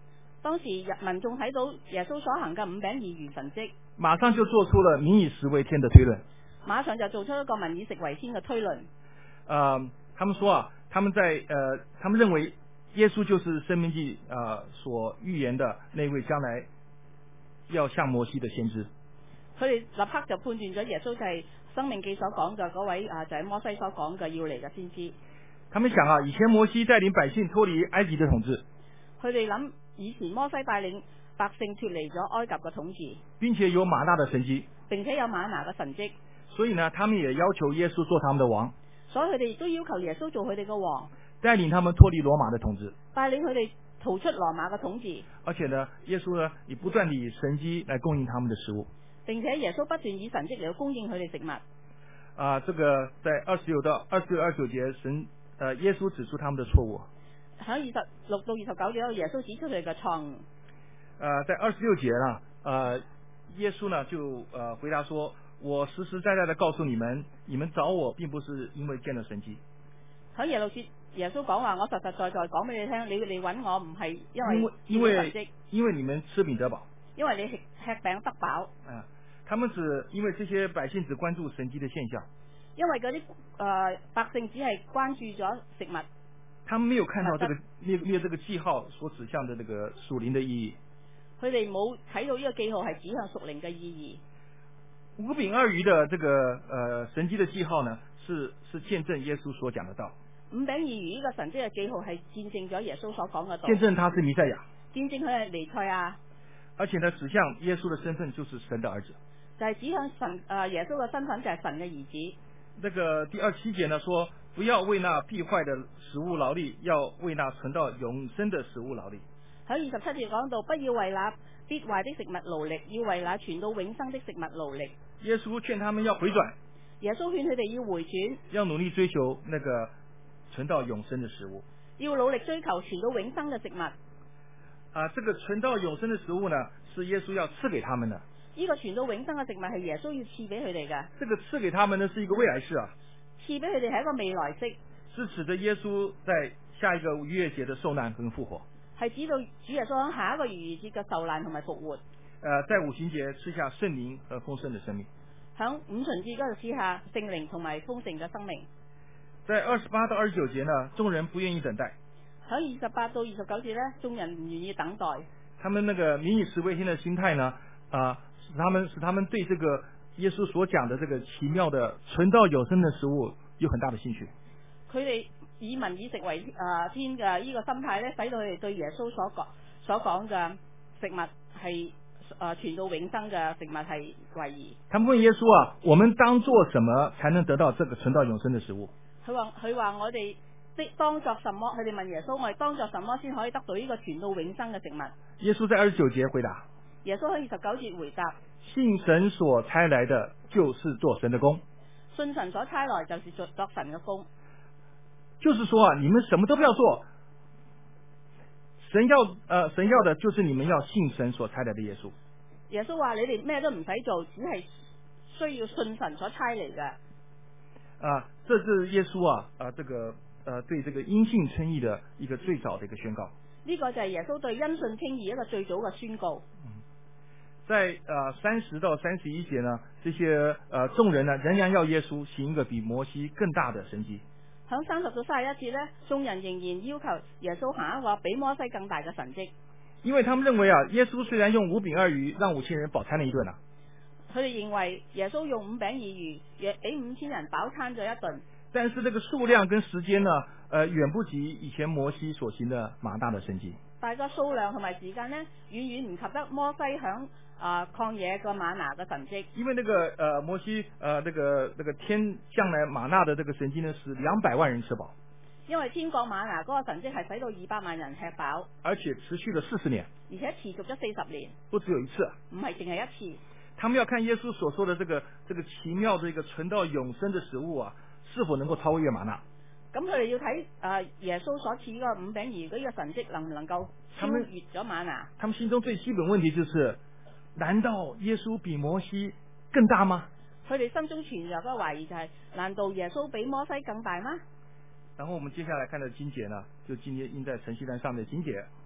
當時民眾睇到耶穌所行嘅5餅2魚神蹟， 馬上就做出了民以食為天的推論。 馬上就做出一個民以食為天嘅推論。 他們說啊，他們認為耶穌就是申命記所預言的那位將來要像摩西的先知。 佢哋立刻就判斷咗耶穌就係申命記所講嘅嗰位就係摩西所講嘅要嚟嘅先知。 他們想啊，以前摩西帶領百姓脫離埃及的統治， 佢哋諗以前摩西帶領百姓脫離咗埃及嘅統治， 並且有馬納的神蹟， 並且有馬拿嘅神蹟， 所以呢，他們也要求耶穌做他們的王， 所以佢哋亦都要求耶穌做佢哋嘅王， 帶領他們脫離羅馬的統治， 帶領佢哋逃出羅馬嘅統治。 而且呢，耶穌呢也不斷地以神蹟來供應他們的食物。 並且耶穌不斷以神蹟嚟到供應佢哋食物。 這個在26到29節，耶穌指出他們的錯誤。 喺26到29節，耶穌指出佢哋嘅錯誤。 在26節呢，耶穌呢就回答說：我實實在在的告訴你們，你們找我並不是因為見了神蹟。 喺26節，耶穌講話：我實實在在講俾你聽，你揾我唔係因為神蹟， 因為你們吃餅得飽， 因為你吃餅得飽。 他們只因為這些百姓只關注神蹟的現象， 因為嗰啲百姓只係關注咗食物， 他們沒有看到這個記號所指向的這個屬靈的意義。 佢哋冇睇到呢個記號係指向屬靈嘅意義。5餅2魚的這個神蹟的記號呢，是見證耶穌所講的道。 5餅2魚呢個神蹟嘅記號係見證咗耶穌所講嘅道。 見證他是彌賽亞。 見證佢係彌賽亞。 而且呢，指向耶穌的身份就是神的兒子。 就係指向耶穌嘅身份就係神嘅兒子。 那個第27節呢說，不要為那必壞的食物勞力，要為那存到永生的食物勞力。 喺27節講到，不要為那必壞的食物勞力，要為那存到永生的食物勞力。 耶穌勸他們要回轉。 耶穌勸佢哋要回轉， 要努力追求那個存到永生的食物。 要努力追求存到永生嘅食物。 這個存到永生的食物呢，是耶穌要賜給他們的。 呢個傳到永生嘅食物係耶穌要賜俾佢哋嘅。 這個賜給他們呢，是一個未來式啊。 賜俾佢哋係一個未來式， 是指着耶穌在下一個逾越節的受難跟復活。 係指到主耶穌喺下一個逾越節嘅受難同埋復活。 在五旬節吃下聖靈和豐盛的生命。 喺五旬節嗰度吃下聖靈同埋豐盛嘅生命。 在28到29節呢，眾人不願意等待。 喺28到29節呢，眾人唔願意等待。 他們那個民以食為天的心態呢，使他們對這個耶穌所講的這個奇妙的存到永生的食物有很大的興趣。 佢哋以民以食為天嘅呢個心態咧，使到佢哋對耶穌所講嘅食物係傳到永生嘅食物係懷疑。 他們問耶穌啊，我們當做什麼才能得到這個存到永生的食物？ 佢話我哋當作什麼？佢哋問耶穌，我哋當作什麼先可以得到呢個傳到永生嘅食物？ 耶穌在29節回答。 耶穌喺29節回答： 信神所差來的，就是做神的工。 信神所差來，就是作神嘅工。 就是說啊，你們什麼都不要做，神要的就是你們要信神所差來的耶穌。 耶穌話：你哋咩都唔使做，只係需要信神所差嚟嘅。 這是耶穌對這個因信稱義的一個最早的一個宣告。 呢個就係耶穌對因信稱義一個最早嘅宣告。 在30到31節呢，這些眾人呢仍然要耶穌行一個比摩西更大的神蹟。 喺30到31節呢，眾人仍然要求耶穌行一個比摩西更大嘅神蹟。 因為他們認為啊，耶穌雖然用5餅2魚讓5000人飽餐了一頓啊， 佢哋認為耶穌用5餅2魚約俾5000人飽餐咗一頓， 但是這個數量跟時間呢，遠不及以前摩西所行的馬大的神蹟。 但係個數量同埋時間呢，遠遠唔及得摩西響曠野個馬拿嘅神蹟。 因為那個摩西那個天降來馬納的這個神蹟呢，使200萬人吃飽。 因為天降馬拿嗰個神蹟係使到200萬人吃飽， 而且持續了40年， 而且持續咗40年， 不只有一次， 唔係淨係一次。 他們要看耶穌所說的這個奇妙的一個存到永生的食物啊，是否能夠超越馬納。 咁佢哋要睇耶穌所賜呢個5餅2魚呢個神蹟能唔能夠超越咗馬拿。 他們心中最基本問題就是：難道耶穌比摩西更大嗎？ 佢哋心中存有個懷疑就係：難道耶穌比摩西更大嗎？ 然後我們接下來看的經節呢，就今天印在晨曦欄上的經節。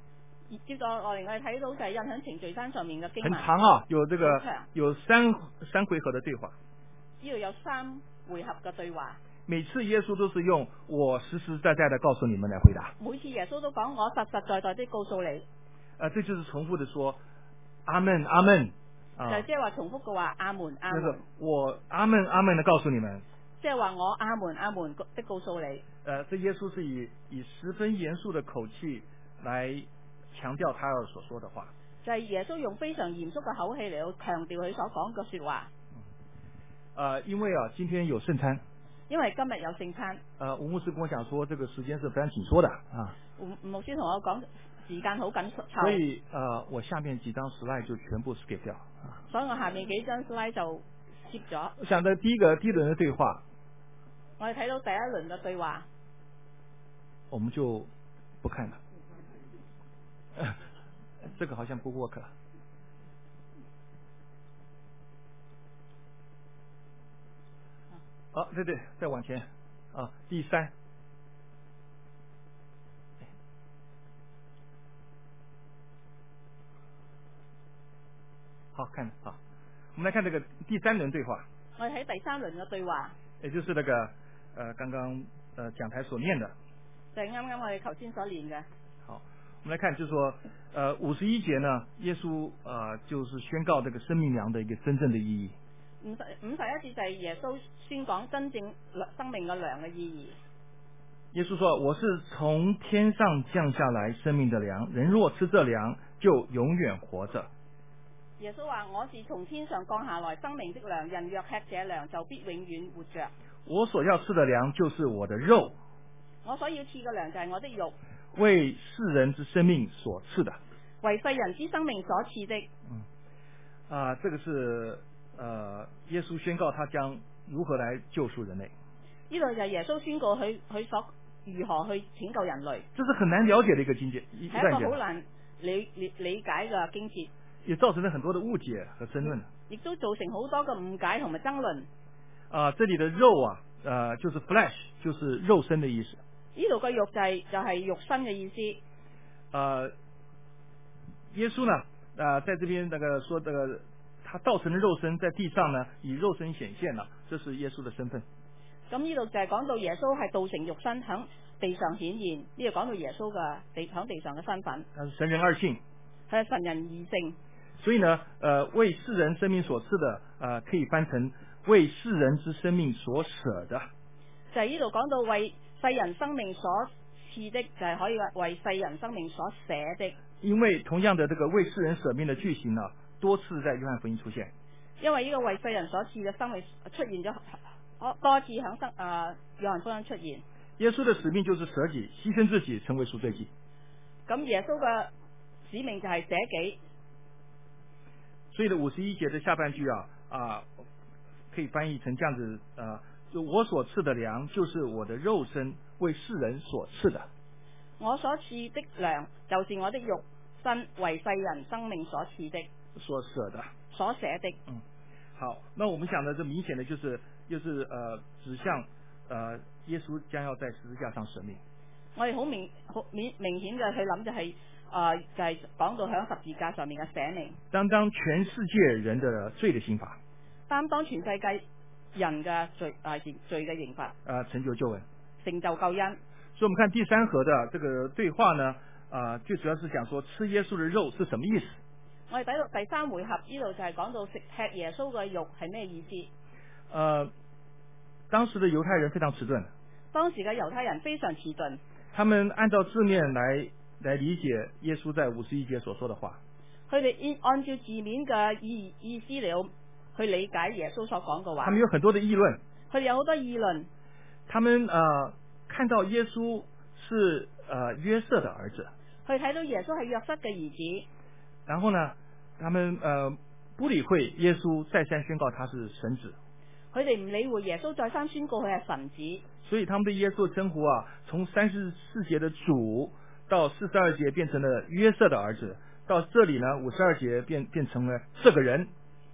接咗我哋睇到就係印響程序山上面嘅經很文， 长啊，有这个好長有三回合的对話。 呢度有3回合嘅對話。 每次耶穌都是用我實實在在的告訴你們來回答。 每次耶穌都講我實實在在的告訴你， 這就是重複的說阿門阿門就即係話重複嘅話阿門阿就是門， 我阿門阿門的告訴你們， 即係話我阿門阿門的告訴你。 這耶穌是以十分嚴肅的口氣來強調他要所說的話。 就係耶穌用非常嚴肅嘅口氣嚟到強調佢所講嘅說話。 因為今天有聖餐， 因為今日有聖餐。 吳牧師跟我講說，這個時間是非常緊縮的啊。 吳牧師同我講時間好緊湊， 所以我下面幾張 slide 就全部 skip 掉啊。 所以我下面幾張 slide 就 skip 咗。 我想到第一輪的對話， 我哋睇到第一輪嘅對話， 我們就不看了。這個好像不 work。對，再往前啊，第3。好看好，我們來看這個第3輪對話。 我哋睇第3輪嘅對話， 也就是那個剛剛講台所念的， 就係啱啱我哋頭先所念嘅。 好，我們來看，就是說51節呢，耶穌就是宣告這個生命糧的一個真正的意義。 51節就係耶穌宣講真正生命嘅糧嘅意義。 耶穌說：我是從天上降下來生命的糧，人若吃這糧，就永遠活着。 耶穌話：我是從天上降下來生命的糧，人若吃這糧，就必永遠活着。 我所要吃的糧就是我的肉， 我所要賜嘅糧就係我的肉， 為世人之生命所賜的， 為世人之生命所賜的。 這個是耶穌宣告他將如何來救贖人類。 呢度就係耶穌宣告佢所如何去拯救人類。 這是很難了解的一個經節， 係一個好難理解嘅經節， 也造成了很多的誤解和爭論， 亦都造成好多嘅誤解同埋爭論。 這裏的肉啊，就是 flesh， 就是肉身的意思。 呢度嘅肉就係肉身嘅意思。 耶穌呢，在這邊那個說，他道成了肉身，在地上呢以肉身顯現了，這是耶穌的身份。 咁呢度就係講到耶穌係道成肉身響地上顯現，呢度講到耶穌嘅響地上嘅身份。 他是神人二性， 係神人二性。 所以呢，為世人生命所賜的，可以翻成為世人之生命所捨的。 就係呢度講到為世人生命所賜的，就係可以話為世人生命所捨的。 因為同樣的這個為世人捨命的句型呢，多次在約翰福音出現。 因為呢個為世人所賜嘅生命出現咗多次響約翰福音出現。 耶穌的使命就是捨己，犧牲自己，成為贖罪祭。 咁耶穌嘅使命就係捨己。 所以呢，51節的下半句可以翻譯成這樣子，就我所賜的糧就是我的肉身，為世人所賜的。 我所賜的糧就是我的肉身，為世人生命所賜的， 所捨的， 所捨的。 好，那我們想呢，這明顯的就是指向耶穌將要在十字架上捨命。我哋好明顯嘅去諗就係就係講到響十字架上面嘅捨命， 擔當全世界人的罪的刑罰， 擔當全世界人嘅罪嘅刑罰， 成就救恩， 成就救恩。 所以，我們看第3盒的這個對話呢，最主要是講說吃耶穌的肉是什麼意思。 我哋睇到第3回合呢度就係講到吃耶穌嘅肉係咩意思。 當時的猶太人非常遲鈍， 當時嘅猶太人非常遲鈍， 他們按照字面來理解耶穌在51節所說的話。 佢哋按照字面嘅意思嚟去理解耶穌所講嘅話。 他們有很多的議論， 佢哋有好多議論。 他們看到耶穌是約瑟的兒子， 佢睇到耶穌係約瑟嘅兒子， 然後呢，他們不理會耶穌再三宣告他是神子， 佢哋唔理會耶穌再三宣告佢係神子， 所以他們對耶穌的稱呼從34節的主到42節變成了約瑟的兒子，到這裡呢52節變成了這個人。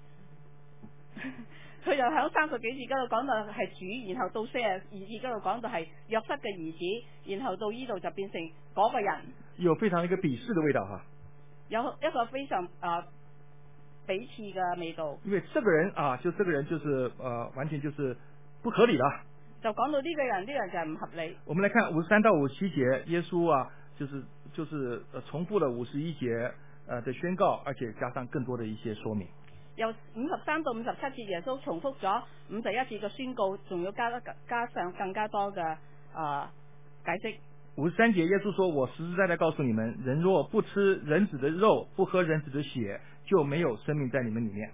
佢就喺30幾節嗰度講到係主，然後到42節嗰度講到係約瑟嘅兒子，然後到呢度就變成嗰個人。 有非常一个鄙視的味道哈。 有一個非常鄙視嘅味道。 因為這個人啊，這個人就是完全就是不合理啦。 就講到呢個人，呢個人就係唔合理。 我們來看53到57節，耶穌啊，就是重複了51節的宣告，而且加上更多的一些說明。 由53到57節，耶穌重複咗51節嘅宣告，仲要加上更加多嘅解釋。 53節耶穌說：我實實在在告訴你們，人若不吃人子的肉，不喝人子的血，就沒有生命在你們裏面。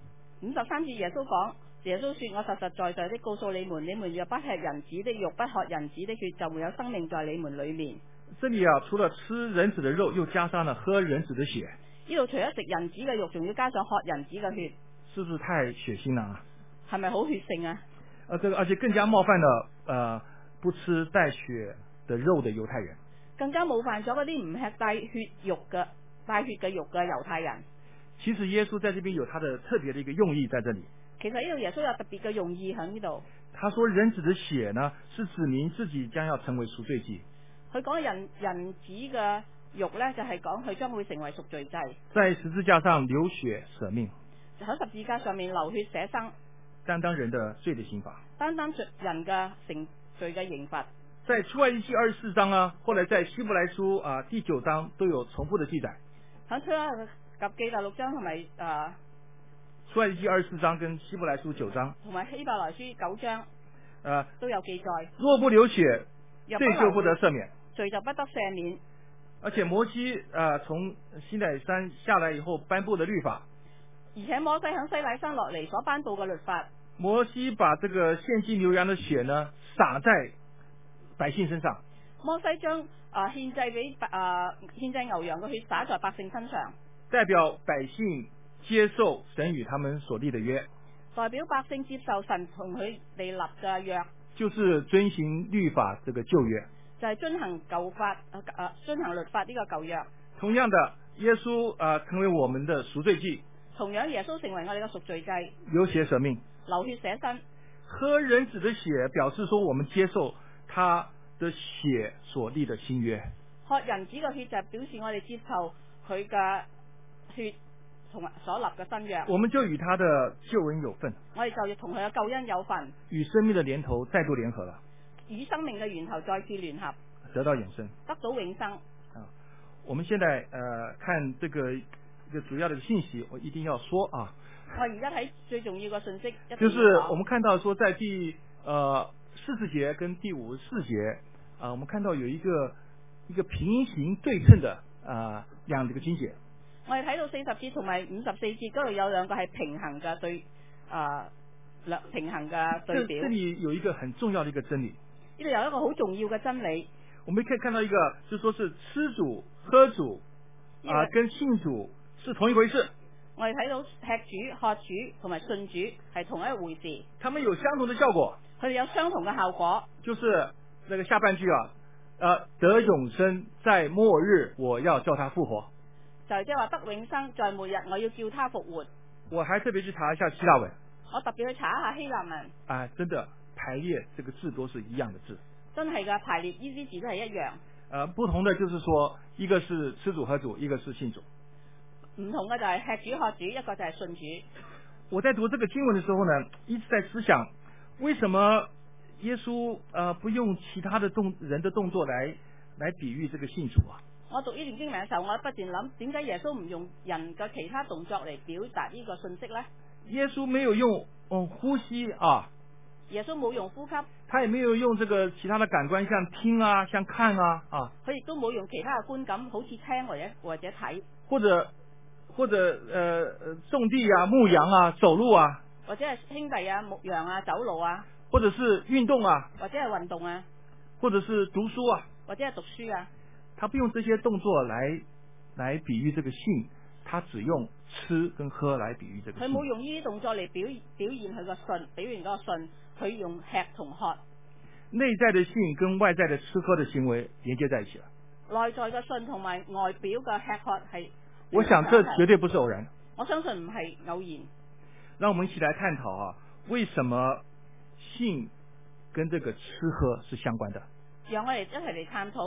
53節耶穌講，耶穌說：我實實在在的告訴你們，你們若不吃人子的肉，不喝人子的血，就沒有生命在你們裏面。 這裏啊，除了吃人子的肉，又加上了喝人子的血。 呢度除咗食人子嘅肉，仲要加上喝人子嘅血， 是不是太血腥了？ 係咪好血腥啊？ 這個而且更加冒犯了不吃帶血的肉的猶太人， 更加冒犯咗嗰啲唔吃帶血嘅肉嘅猶太人。 其實耶穌在這邊有他的特別的一個用意在這裏。 其實呢度耶穌有特別嘅用意喺呢度。 他說人子的血呢，是指明自己將要成為贖罪祭。 佢講人子嘅肉呢，就係講佢將會成為贖罪祭， 在十字架上流血捨命， 喺十字架上面流血捨生， 擔當人的罪的刑罰， 擔當人嘅成罪嘅刑罰。 在出埃及記24章啊，後來在希伯來書第9章都有重複的記載。 喺出埃及記第6章同埋出埃及記24章跟希伯來書9章， 同埋希伯來書9章都有記載。 若不流血，罪就不得赦免， 罪就不得赦免。 而且摩西從西乃山下來以後頒布的律法， 而且摩西喺西乃山落嚟所頒布嘅律法， 摩西把這個獻祭牛羊的血呢灑在百姓身上。 摩西將獻祭牛羊嘅血灑在百姓身上， 代表百姓接受神與他們所立的約， 代表百姓接受神同佢哋立嘅約， 就是遵行律法這個舊約， 就係遵行舊法遵行律法呢個舊約。 同樣的，耶穌成為我們的贖罪祭， 同樣耶穌成為我哋嘅贖罪祭， 流血捨命， 流血捨身。 喝人子的血表示說我們接受他的血所立的新約。 喝人子嘅血就表示我哋接受佢嘅血同埋所立嘅新約。 我們就與他的救恩有份， 我哋就要同佢嘅救恩有份， 與生命的源頭再度聯合了， 與生命嘅源頭再次聯合， 得到永生， 得到永生。 我們現在看這個一個主要的信息，我一定要說啊。 我而家睇最重要嘅信息， 就是我們看到說在第40節跟第54節我們看到有一個平行對稱的兩個經節。 我哋睇到40節同埋54節嗰度有兩個係平衡嘅平衡嘅對表。 這裏有一個很重要的一個真理。 呢度有一個好重要嘅真理。 我們可以看到一個，就說是吃主喝主跟信主是同一回事。 我哋睇到吃主喝主同埋信主係同一回事。 他們有相同的效果。 佢哋有相同嘅效果。 就是那個下半句得永生，在末日我要叫他復活。 就係即係話得永生，在末日我要叫他復活。 我還特別去查一下希臘文。 我特別去查一下希臘文。 真的排列這個字都是一樣的字。真係嘅，排列呢啲字都係一樣。 不同的就是說，一個是吃主喝主，一個是信主。 唔同嘅就係吃主喝主，一個就係信主。 我在讀這個經文的時候呢，一直在思想，為什麼耶穌不用其他的人的動作來比喻這個信主啊？ 我讀呢段經文嘅時候，我不斷諗，點解耶穌唔用人嘅其他動作嚟表達呢個信息呢？ 耶穌沒有用呼吸啊。 耶穌冇用呼吸， 他也沒有用這個其他的感官，像聽啊，像看啊， 佢亦都冇用其他嘅觀感，好似聽或者睇， 或者種地啊、牧羊啊、走路啊， 或者係兄弟啊、牧羊啊、走路啊， 或者是運動啊， 或者係運動啊， 或者是讀書啊， 或者係讀書啊。 他不用這些動作來比喻這個信，他只用吃跟喝來比喻這個信。 佢冇用呢啲動作嚟表現佢個信，表現嗰個信。佢用吃同喝， 內在的信跟外在的吃喝的行為連接在一起了。 內在嘅信同埋外表嘅吃喝係， 我想這絕對不是偶然。 我相信唔係偶然。 讓我們一起來探討為什麼信跟這個吃喝是相關的。 讓我哋一齊嚟探討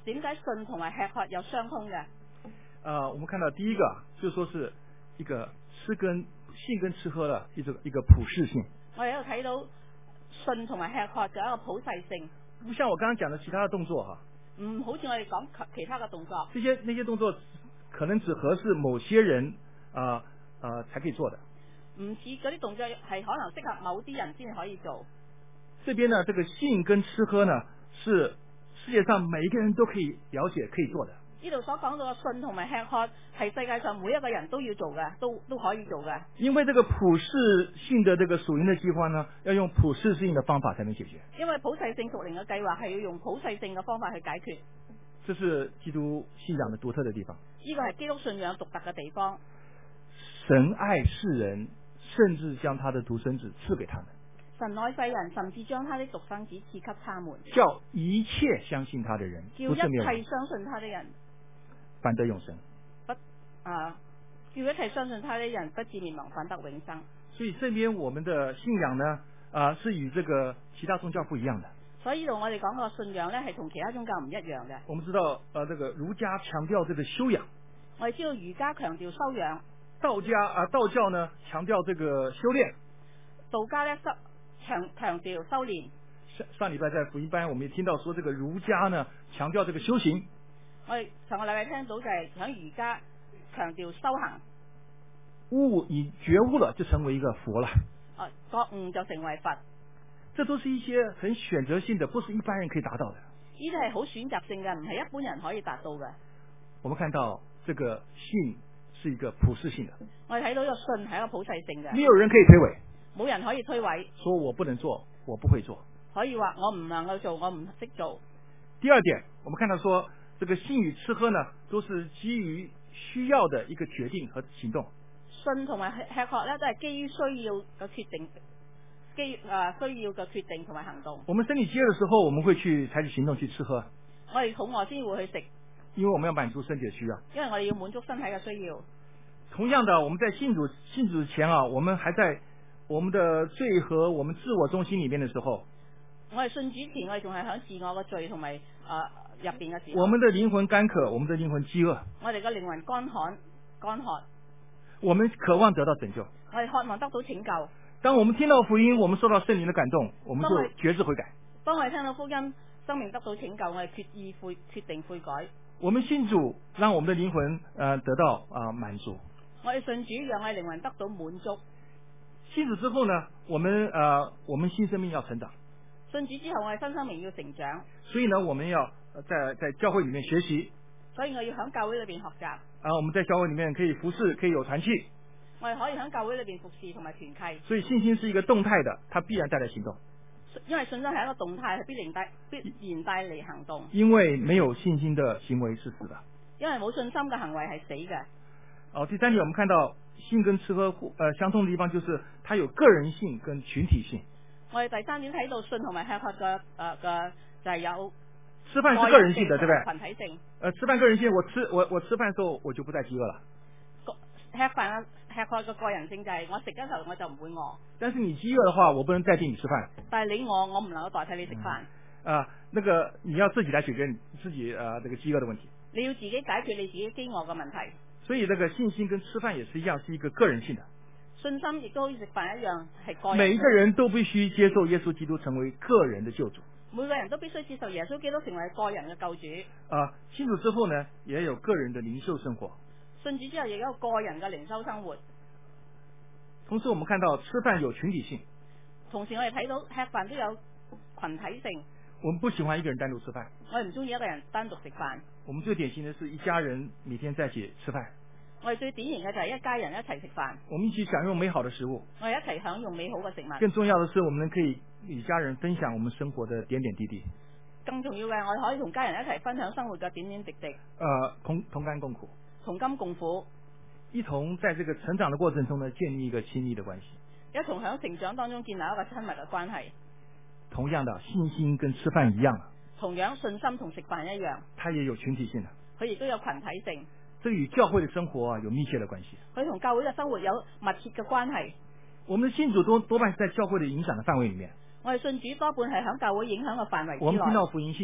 點解信同埋吃喝有相通嘅？ 我們看到第一個就說是一個信跟吃喝的一個普世性。 我哋喺度睇到信同埋吃喝嘅一個普世性。 不像我剛剛講的其他的動作哈。 好似我哋講其他嘅動作。 那些動作可能只合適某些人才可以做的。 唔似嗰啲動作係可能適合某啲人先可以做。 這邊呢，這個信跟吃喝呢，是世界上每一個人都可以了解可以做的。 呢度所講到嘅信同埋吃喝係世界上每一個人都要做嘅，都可以做嘅。 因為這個普世性的這個屬靈的計劃呢，要用普世性的方法才能解決。 因為普世性屬靈嘅計劃係要用普世性嘅方法去解決。 這是基督信仰的獨特的地方。 呢個係基督信仰獨特嘅地方。 神愛世人，甚至將他的獨生子賜給他們。 神愛世人，甚至將他的獨生子賜給他們， 叫一切相信他的人， 叫一切相信他的人， 反得永生。 叫一切相信他的人，不至滅亡，反得永生。 所以這邊我們的信仰呢，是與這個其他宗教不一樣的。 所以呢度我哋講個信仰呢，係同其他宗教唔一樣嘅。 我們知道，這個儒家強調這個修養。 我哋知道儒家強調修養。 道教呢強調這個修煉。 道家呢強調修煉。 上禮拜在福音班，我們也聽到說，這個儒家呢強調這個修行。 我哋上個禮拜聽到就係響儒家強調修行。 你覺悟了，就成為一個佛了。 覺悟就成為佛。 這都是一些很選擇性的，不是一般人可以達到的。 呢啲係好選擇性嘅，唔係一般人可以達到嘅。 我們看到這個信是一個普世性的。 我哋睇到呢個信係一個普世性嘅。 沒有人可以推諉。 冇人可以推諉。 說我不能做，我不會做。 可以話我唔能夠做，我唔識做。 第二點，我們看到說，這個信與吃喝呢，都是基於需要的一個決定和行動。 信同埋吃喝呢，都係基於需要嘅決定。需要嘅決定同埋行動。 我們身體飢餓的時候，我們會去採取行動去吃喝。 我哋肚餓先會去食， 因為我們要滿足身體的需要。 因為我哋要滿足身體嘅需要。 同樣的，我們在信主前啊，我們還在我們的罪和我們自我中心裏面的時候， 我哋信主前，我哋仲係響自我嘅罪同埋入邊嘅時候。 我們的靈魂乾渴，我們的靈魂飢餓。 我哋嘅靈魂乾渴。 我們渴望得到拯救。 我哋渴望得到拯救。 當我們聽到福音，我們受到聖靈的感動，我們就決志悔改。 當我哋聽到福音，生命得到拯救，我哋決定悔改。 我們信主，讓我們的靈魂得到滿足。 我哋信主，讓我哋靈魂得到滿足。 信主之後呢，我們新生命要成長。 信主之後，我哋新生命要成長。 所以呢，我們要在教會裏面學習。 所以我要響教會裏邊學習。 我們在教會裏面可以服侍，可以有團契。 我哋可以喺教會裏邊服侍同埋團契。 所以信心是一個動態的，它必然帶來行動。 因為信心係一個動態，係必然帶嚟行動。 因為沒有信心的行為是死的。 因為冇信心嘅行為係死嘅。 第三點，我們看到信跟吃喝相通的地方，就是它有個人性跟群體性。 我哋第三點睇到信同埋吃喝嘅就係有吃飯是個人性的，對不對？ 群體性。 吃飯個人性，我吃飯的時候我就不再飢餓了。 吃喝嘅個人性就係我食嘅時候我就唔會餓。 但是你飢餓的話，我不能代替你吃飯。 但係你餓，我唔能夠代替你食飯。 那個你要自己來解決你自己這個飢餓的問題。 你要自己解決你自己飢餓嘅問題。 所以這個信心跟吃飯也是一樣，是一個個人性的。 信心亦都好似食飯一樣係個人。 每一個人都必須接受耶穌基督成為個人的救主。 每個人都必須接受耶穌基督成為個人嘅救主。 信主之後呢，也有個人的靈修生活。 信主之後亦有個人嘅靈修生活。 同時我們看到吃飯有群體性。 同時我哋睇到吃飯都有群體性。 我們不喜歡一個人單獨吃飯。 我哋唔中意一個人單獨食飯。 我們最典型的是一家人每天在一起吃飯。 我哋最典型嘅就係一家人一齊食飯。 我們一起享用美好的食物。 我哋一齊享用美好嘅食物。 更重要的是，我們可以與家人分享我們生活的點點滴滴。 更重要嘅，我哋可以同家人一齊分享生活嘅點點滴滴。 同甘共苦。 同甘共苦。 一同在這個成長的過程中呢，建立一個親密的關係。 一同喺成長當中建立一個親密嘅關係。 同樣的，信心跟吃飯一樣。 同樣信心同食飯一樣。 它也有群體性的。 佢亦都有群體性。 這與教會的生活有密切的關係。 佢同教會嘅生活有密切嘅關係。 我們的信主多半是在教會的影響的範圍裏面。 我哋信主多半係響教會影響嘅範圍之內。 我們聽到福音信主。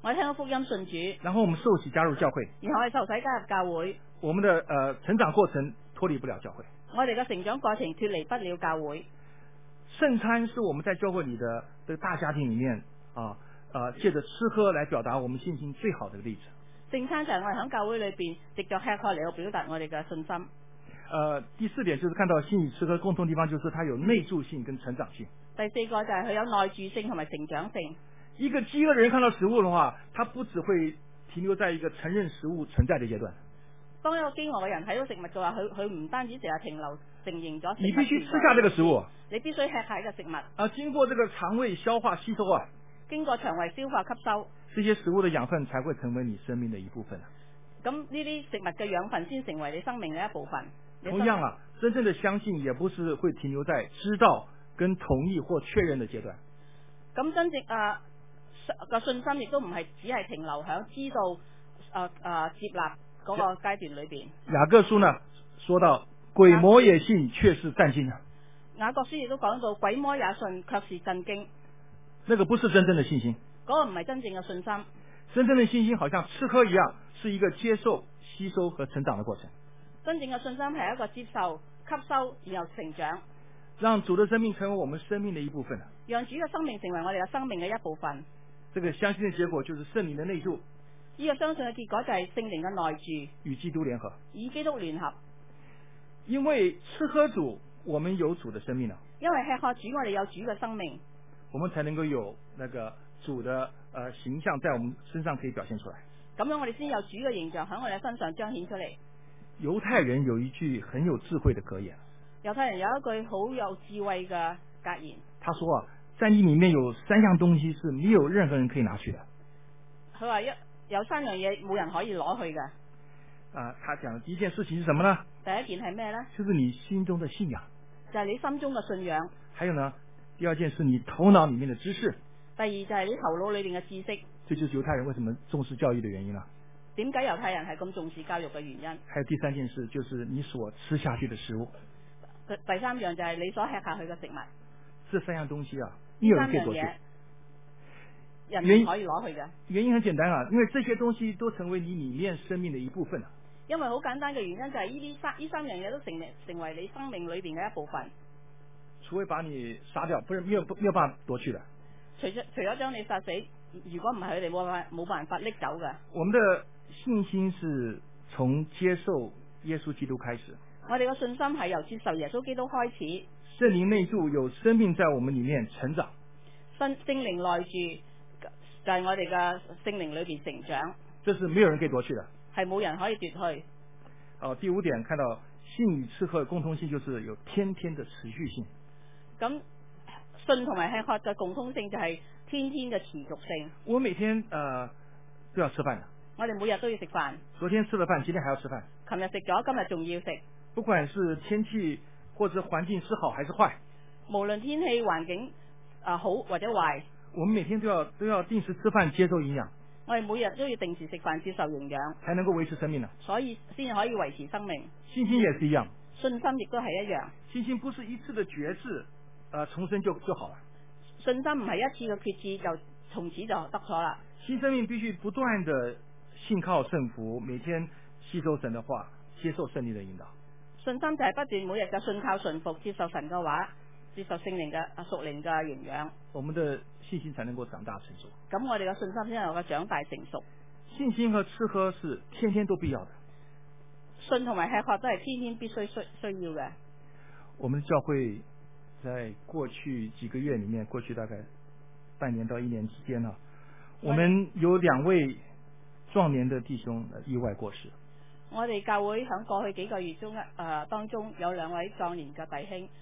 我哋聽到福音信主， 然后我们受洗加入教会， 然後我哋受洗加入教會， 我们的成长过程脱离不了教会。 我哋嘅成長過程脫離不了教會。 圣餐是我们在教会里的这个大家庭里面借着吃喝来表达我们信心最好的例子。 聖餐就係我哋喺教會裏邊藉着吃喝嚟到表達我哋嘅信心。 第4點就是看到信與吃喝共同地方，就是它有內住性跟成長性。 第4個就係佢有內住性同埋成長性。 一個飢餓的人看到食物的話，他不只會停留在一個承認食物存在的階段。 當一個飢餓嘅人睇到食物嘅話，佢唔單止淨係停留承認咗食物。 你必須吃下這個食物。 你必須吃下呢個食物。 經過這個腸胃消化吸收啊。 經過腸胃消化吸收。 這些食物的養分才會成為你生命的一部分。 咁呢啲食物嘅養分先成為你生命嘅一部分。 同樣真正的相信也不是會停留在知道跟同意或確認的階段。 咁真正個信心亦都唔係只係停留喺知道接納嗰個階段裏邊。 雅各書呢說到鬼魔也信，卻是戰驚。 雅各書亦都講到鬼魔也信，卻是震驚。 那個不是真正的信心。 嗰個唔係真正嘅信心。 真正的信心好像吃喝一樣，是一個接受、吸收和成長的過程。 真正嘅信心係一個接受、吸收然後成長。 讓主的生命成為我們生命的一部分。 讓主嘅生命成為我哋嘅生命嘅一部分。 這個相信的結果就是聖靈的內住。 呢個相信嘅結果就係聖靈嘅內住。 與基督聯合。 與基督聯合。 因為吃喝主，我們有主的生命了。 因為吃喝主，我哋有主嘅生命， 我們才能夠有那個主的形象在我們身上可以表現出來。 咁樣我哋先有主嘅形象喺我哋身上彰顯出嚟。 猶太人有一句很有智慧的格言。 猶太人有一句好有智慧嘅格言。 他說戰役裡面有3樣東西是沒有任何人可以拿去的。 佢話有3樣嘢冇人可以攞去嘅。 他講的第一件事情是什麼呢？ 第一件係咩呢？ 就是你心中的信仰。 就係你心中嘅信仰。 還有呢，第二件是你頭腦裡面的知識。 第二就係你頭腦裏邊嘅知識。 這就是猶太人為什麼重視教育的原因啦。 點解猶太人係咁重視教育嘅原因？ 還有第3件事就是你所吃下去的食物。 第3樣就係你所吃下去嘅食物。 這3樣東西啊，沒有人可以奪去。 人唔可以攞去嘅。 原因很簡單啊，因為這些東西都成為你裡面生命的一部分啊。 因為好簡單嘅原因就係呢三樣嘢都成為你生命裏邊嘅一部分。 除非把你殺掉，不是沒有辦法奪去的。 除咗將你殺死，如果唔係佢哋冇辦法拎走嘅。 我們的信心是從接受耶穌基督開始。 我哋嘅信心係由接受耶穌基督開始。 聖靈內住，有生命在我們裡面成長。 聖靈內住就係我哋嘅聖靈裏邊成長。 這是沒有人可以奪去的。 係冇人可以奪去。 第5點看到信與吃喝的共通性，就是有天天的持續性。 咁信同埋吃喝嘅共通性就係天天嘅持續性。 我每天都要吃飯的。 我哋每日都要食飯。昨天吃了飯，今天還要吃飯。 琴日食咗，今日仲要食。 不管是天氣或者環境是好還是壞， 無論天氣環境好或者壞， 我們每天都要定時吃飯，接受營養。 我哋每日都要定時食飯，接受營養， 才能夠維持生命啊。 所以先可以維持生命。 信心也是一樣。 信心亦都係一樣。 信心不是一次的決志，重生就好了。 信心唔係一次嘅決志就從此就得咗啦。 新生命必須不斷的信靠聖福，每天吸收神的話，接受聖靈的引導。 信心就係不斷每日嘅信靠順服，接受神嘅話，接受聖靈嘅屬靈嘅營養， 我們的信心才能夠長大成熟。 咁我哋嘅信心先能夠長大成熟。 信心和吃喝是天天都必要的。 信同埋吃喝都係天天必須需要嘅。 我們的教會在過去幾個月裏面，過去大概半年到1年之間啊，我們有2位壯年的弟兄意外過世。 我哋教會喺過去幾個月中當中有2位壯年嘅弟兄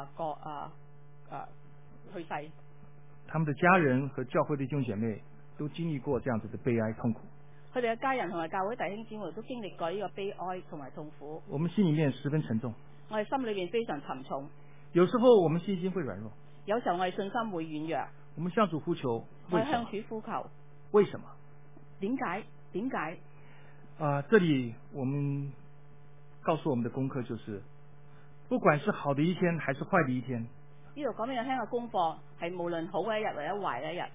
去世。 他們的家人和教會的弟兄姐妹都經歷過這樣子的悲哀痛苦。 佢哋嘅家人同埋教會弟兄姊妹都經歷過呢個悲哀同埋痛苦。 我們心裏面十分沉重。 我哋心裏面非常沉重。 有時候我們信心會軟弱。 有時候我哋信心會軟弱。 我們向主呼求， 我哋向主呼求。 為什麼？ 點解？點解？ 這裡我們告訴我們的功課就是，不管是好的一天還是壞的一天， 呢度講俾我聽嘅功課係無論好嘅一日或者壞嘅一日，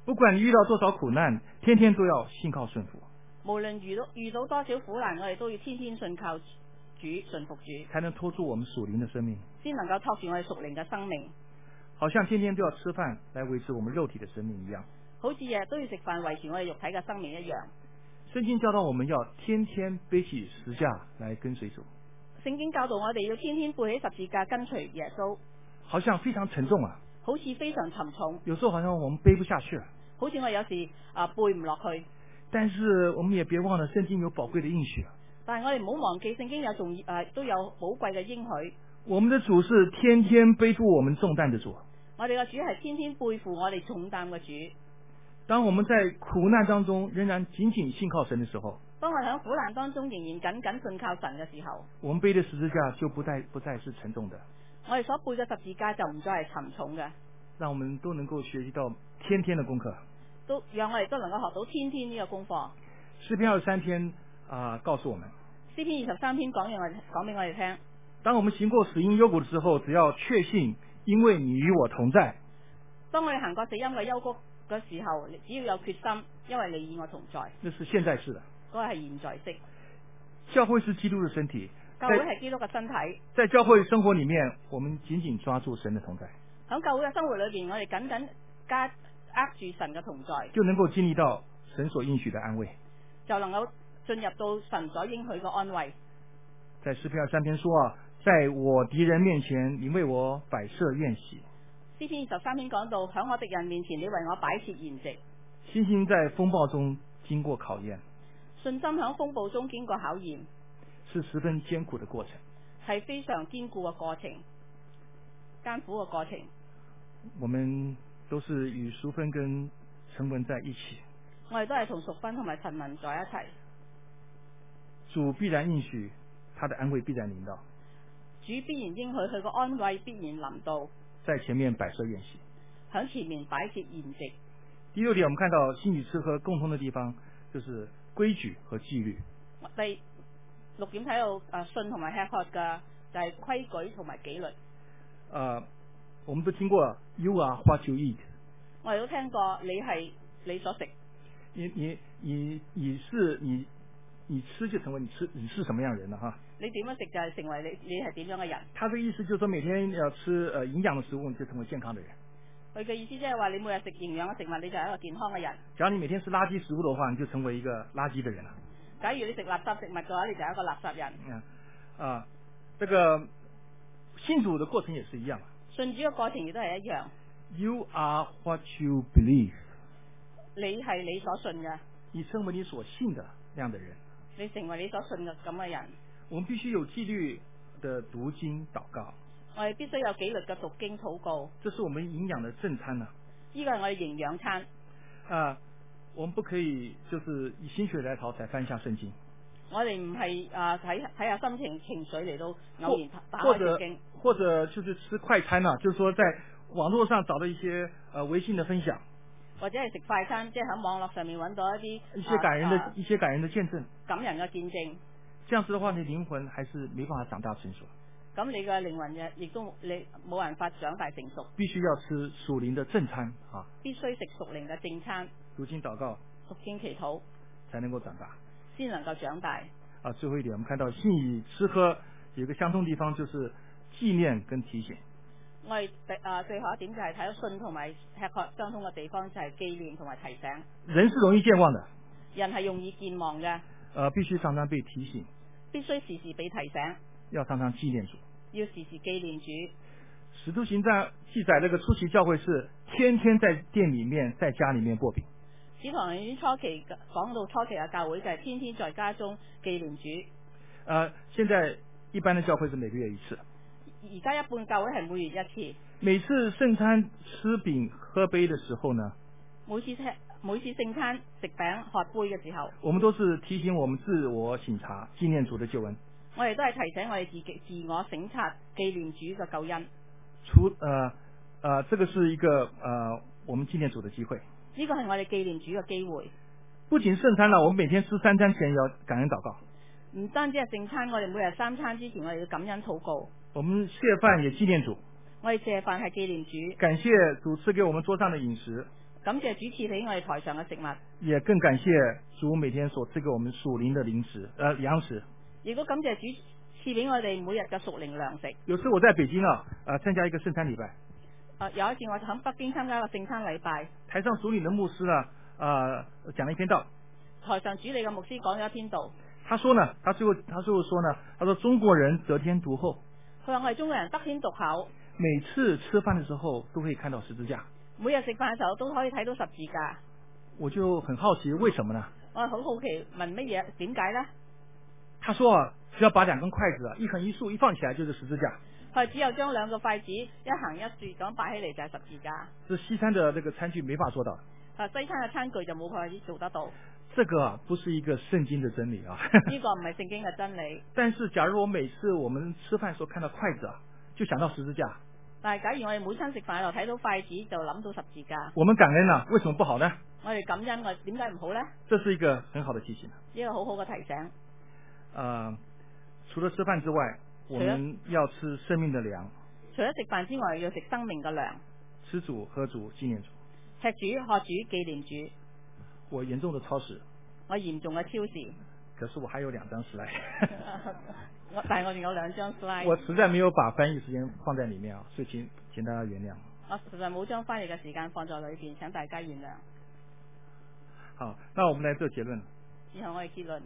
不管你遇到多少苦難，天天都要信靠順服。 無論遇到多少苦難，我哋都要天天信靠主，順服主， 才能拖住我們屬靈的生命， 先能夠托住我哋屬靈嘅生命。 好像天天都要吃飯來維持我們肉體的生命一樣， 好似日日都要食飯維持我哋肉體嘅生命一樣。 聖經教導我們要天天背起十架來跟隨主。 聖經教導我哋要天天背起十字架跟隨耶穌， 好像非常沉重啊， 好似非常沉重， 有時候好像我們背不下去了。 好似我有時背唔落去。 但是我們也別忘了聖經有寶貴的應許啊。 但係我哋唔好忘記聖經有都有寶貴嘅應許。 我們的主是天天背負我們重擔的主。 我哋嘅主係天天背負我哋重擔嘅主。 當我們在苦難當中仍然緊緊信靠神的時候， 當我哋喺苦難當中仍然緊緊信靠神嘅時候， 我們背的十字架就不再是沉重的。 我哋所背嘅十字架就唔再係沉重嘅。 讓我們都能夠學習到天天的功課， 都讓我哋都能夠學到天天呢個功課。 詩篇23篇告訴我們， 詩篇23篇講俾我哋聽， 當我們行過死蔭幽谷的時候，只要確信，因為你與我同在。 當我哋行過死蔭嘅幽谷嘅時候，只要有決心，因為你與我同在。 那是現在式的， 嗰個係現在式。 教會是基督的身體， 教會係基督嘅身體。 在教會生活裏面，我們緊緊抓住神的同在。 喺教會嘅生活裏邊，我哋緊緊握住神嘅同在， 就能夠經歷到神所應許的安慰， 就能夠進入到神所應許嘅安慰。 在詩篇23篇說在我敵人面前，你為我擺設筵席。 詩篇23篇講到，喺我敵人面前，你為我擺設筵席。 信心在風暴中經過考驗， 信心喺風暴中經過考驗， 是十分艱苦的過程， 係非常堅固嘅過程，艱苦嘅過程。 我們都是與淑芬跟陳文在一起， 我哋都係同淑芬同埋陳文在一齊。 主必然應許，他的安慰必然臨到。 主必然應許，佢個安慰必然臨到。 在前面擺設筵席， 喺前面擺設筵席。 第六點，我們看到信與吃喝共通的地方，就是規矩和紀律。 第六點睇到信同埋吃喝嘅就係規矩同埋紀律。 我們都聽過 You are what you eat。 我哋都聽過你係你所食。 你吃就成為你是什麼樣人了哈？ 你點樣食就係成為你係點樣嘅人。 他這個意思就是說每天要吃營養的食物，你就成為健康的人。 佢嘅意思即係話你每日食營養嘅食物，你就係一個健康嘅人。 假如你每天吃垃圾食物的話，你就成為一個垃圾的人了。 假如你食垃圾食物嘅話，你就係一個垃圾人。 這個信主的過程也是一樣。 信主嘅過程亦都係一樣。 You are what you believe。 你係你所信嘅。 你成為你所信的那樣的人。 你成為你所信嘅咁嘅人。 我們必須有紀律的讀經禱告。 我哋必須有紀律嘅讀經禱告。這是我們營養的正餐呢。 呢個係我哋營養餐。 我們不可以就是以心血來潮才翻一下聖經。我哋唔係睇下心情緒嚟到偶然打開聖經。 或者就是吃快餐啊，就是說在網絡上找到一些微信的分享。 或者係食快餐，即係喺網絡上面揾到一些感人的見證。 感人嘅見證。 這樣子的話，你靈魂還是沒辦法長大成熟。 咁你嘅靈魂亦都你冇辦法長大成熟。 必須要吃屬靈的正餐啊！ 必須食屬靈嘅正餐。 讀經禱告。 讀經祈禱。才能夠長大。先能夠長大。 最後一點，我們看到信與吃喝有一個相通地方，就是紀念跟提醒。 我哋最後一點就係睇到信同埋吃喝相通嘅地方，就係紀念同埋提醒。 人是容易健忘的。人係容易健忘嘅。 必須常常被提醒。 必須時時被提醒。 要常常紀念主。 要時時紀念主。 使徒行傳記載，那個初期教會是天天在店裏面，在家裏面過餅。 使徒行傳初期講到初期嘅教會就係天天在家中紀念主。 現在一般的教會是每個月一次。 而家一般教會係每月一次。 每次聖餐吃餅喝杯的時候呢？ 每次聖餐食餅喝杯嘅時候， 我們都是提醒我們自我省察，紀念主的救恩。 我哋都係提醒我哋自我省察，紀念主嘅救恩。 這個是一個我們紀念主的機會。 呢個係我哋紀念主嘅機會。 不僅聖餐啦，我們每天吃3餐前要感恩禱告。 唔單止係聖餐，我哋每日3餐之前我哋要感恩禱告。 我們謝飯也紀念主。 我哋謝飯係紀念主。 感謝主賜給我們桌上的飲食。 感謝主賜俾我哋台上嘅食物， 也更感謝主每天所賜給我們屬靈的糧食。 亦都感謝主賜俾我哋每日嘅屬靈糧食。 有次我在北京參加一個聖餐禮拜， 有一次我喺北京參加一個聖餐禮拜， 台上主禮的牧師呢，講了一篇道。 台上主禮嘅牧師講咗一篇道， 他說呢，他最後說呢，他說中國人得天獨厚， 佢話我哋中國人得天獨厚， 每次吃飯的時候都可以看到十字架。 每日食飯嘅時候都可以睇到十字架。 我就很好奇，為什麼呢？ 我係好好奇問乜嘢，點解呢？ 他說只要把兩根筷子一橫一豎一放起來就是十字架。 佢只有將兩個筷子一橫一豎咁擺起嚟就係十字架。 這西餐的這個餐具沒法做到。 西餐嘅餐具就冇辦法做得到。 這個不是一個聖經的真理啊。 呢個唔係聖經嘅真理。 但是假如我每次我們吃飯時候看到筷子就想到十字架。 但係假如我哋每餐食飯喺度睇到筷子就諗到十字架。 我們感恩為什麼不好呢？ 我哋感恩，我點解唔好呢？ 這是一個很好的提醒。 呢個好好嘅提醒。 除了吃飯之外，我們要吃生命的糧。 除咗食飯之外，要食生命嘅糧。 吃主喝主紀念主。 吃主喝主紀念主。 我嚴重的超時。 我嚴重嘅超時。 可是我還有2張 slide。 但係我仲有2張 slide。 我實在沒有把翻譯時間放在裡面所以請大家原諒。 我實在冇將翻譯嘅時間放在裏邊，請大家原諒。 好，那我們來做結論。 然後我哋結論。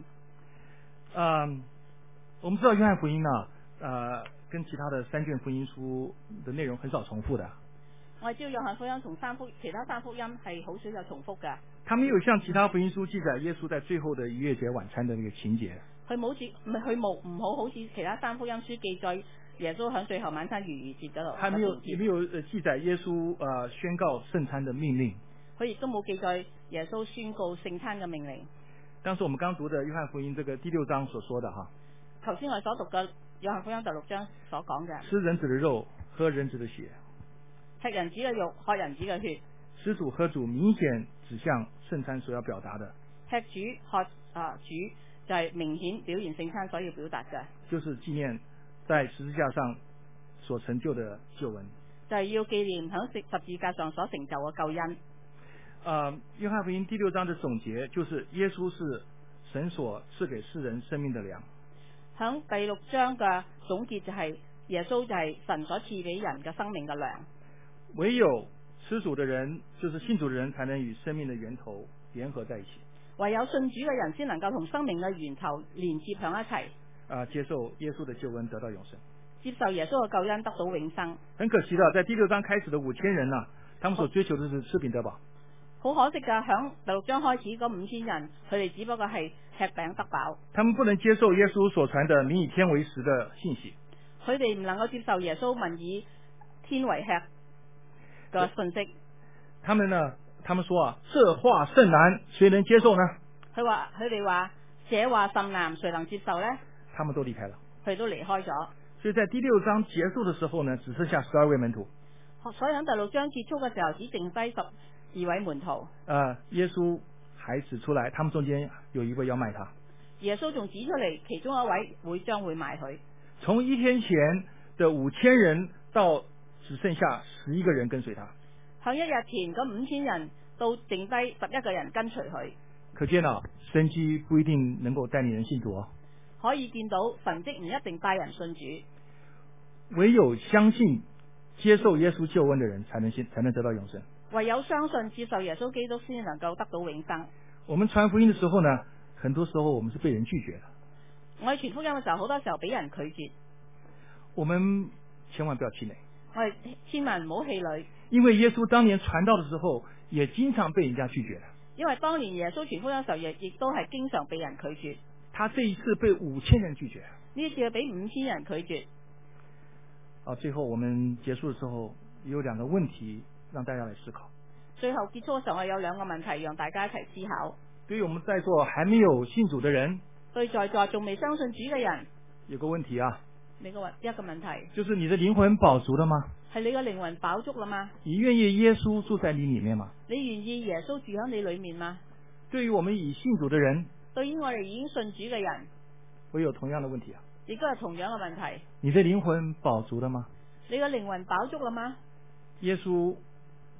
我們知道約翰福音呢，跟其他的3卷福音書的內容很少重複的。 我哋知道約翰福音同其他3福音係好少有重複嘅。 他沒有像其他福音書記載耶穌在最後的逾越節晚餐的那個情節。 佢冇好似其他3福音書記載耶穌喺最後晚餐逾越節嗰度。 也沒有記載耶穌宣告聖餐的命令。 佢亦都冇記載耶穌宣告聖餐嘅命令。 當時我們剛讀的約翰福音這個第6章所說的頭先我哋所讀嘅約翰福音第6章所講嘅。 吃人子的肉，喝人子的血。 吃人子嘅肉，喝人子嘅血。 吃主喝主明顯指向聖餐所要表達的。 吃主喝主就係明顯表現聖餐所要表達嘅。 就是紀念在十字架上所成就的救恩。 就係要紀念喺十字架上所成就嘅救恩。 約翰福音第6章的總結就是耶穌是神所賜給世人生命的糧。 喺第6章嘅總結就係耶穌就係神所賜俾人嘅生命嘅糧。 唯有吃主的人，就是信主的人，才能與生命的源頭聯合在一起。 唯有信主嘅人先能夠同生命嘅源頭連接響一齊。 接受耶穌的救恩，得到永生。 接受耶穌嘅救恩，得到永生。 很可惜的，在第6章開始的5000人他們所追求的是吃餅得飽。 好可惜㗎，響第6章開始嗰5000人，佢哋只不過係吃餅得飽。 他們不能接受耶穌所傳的民以天為食的信息。 佢哋唔能夠接受耶穌民以天為吃嘅信息。 他們說這話甚難，誰能接受呢？ 佢哋話這話甚難，誰能接受呢？ 他們都離開了。 佢哋都離開咗。 所以在第6章結束的時候呢，只剩下12位門徒。 所以喺第6章結束嘅時候，只剩低12位門徒。 耶穌還指出來，他們中間有一位要賣他。 耶穌仲指出嚟，其中一位將會賣佢。 從1天前的5000人到只剩下11個人跟隨他。 向1日前嗰5000人到剩低11個人跟隨佢。 可見神蹟不一定能夠帶領人信主。 可以見到神蹟唔一定帶人信主。 唯有相信接受耶穌救恩的人才能得到永生。 唯有相信接受耶穌基督先能夠得到永生。 我們傳福音的時候呢，很多時候我們是被人拒絕的。 我哋傳福音嘅時候，好多時候俾人拒絕。 我們千萬不要氣餒。 我哋千萬唔好氣餒。 因為耶穌當年傳道的時候，也經常被人家拒絕的。 因為當年耶穌傳福音嘅時候，亦都係經常被人拒絕。 他這一次被5000人拒絕。 呢一次係俾5000人拒絕。 最後我們結束的時候有2個問題讓大家來思考。 最後結束嘅時候，我有2個問題讓大家一齊思考。 對於我們在座還沒有信主的人， 對在座仲未相信主嘅人， 有個問題啊。 一個問題， 就是你的靈魂飽足了嗎？ 係你個靈魂飽足了嗎？ 你願意耶穌住在你裏面嗎？ 你願意耶穌住喺你裏面嗎？ 對於我們已信主的人， 對於我哋已經信主嘅人， 會有同樣的問題啊。 亦都係同樣嘅問題。 你的靈魂飽足了嗎？ 你個靈魂飽足了嗎？ 耶穌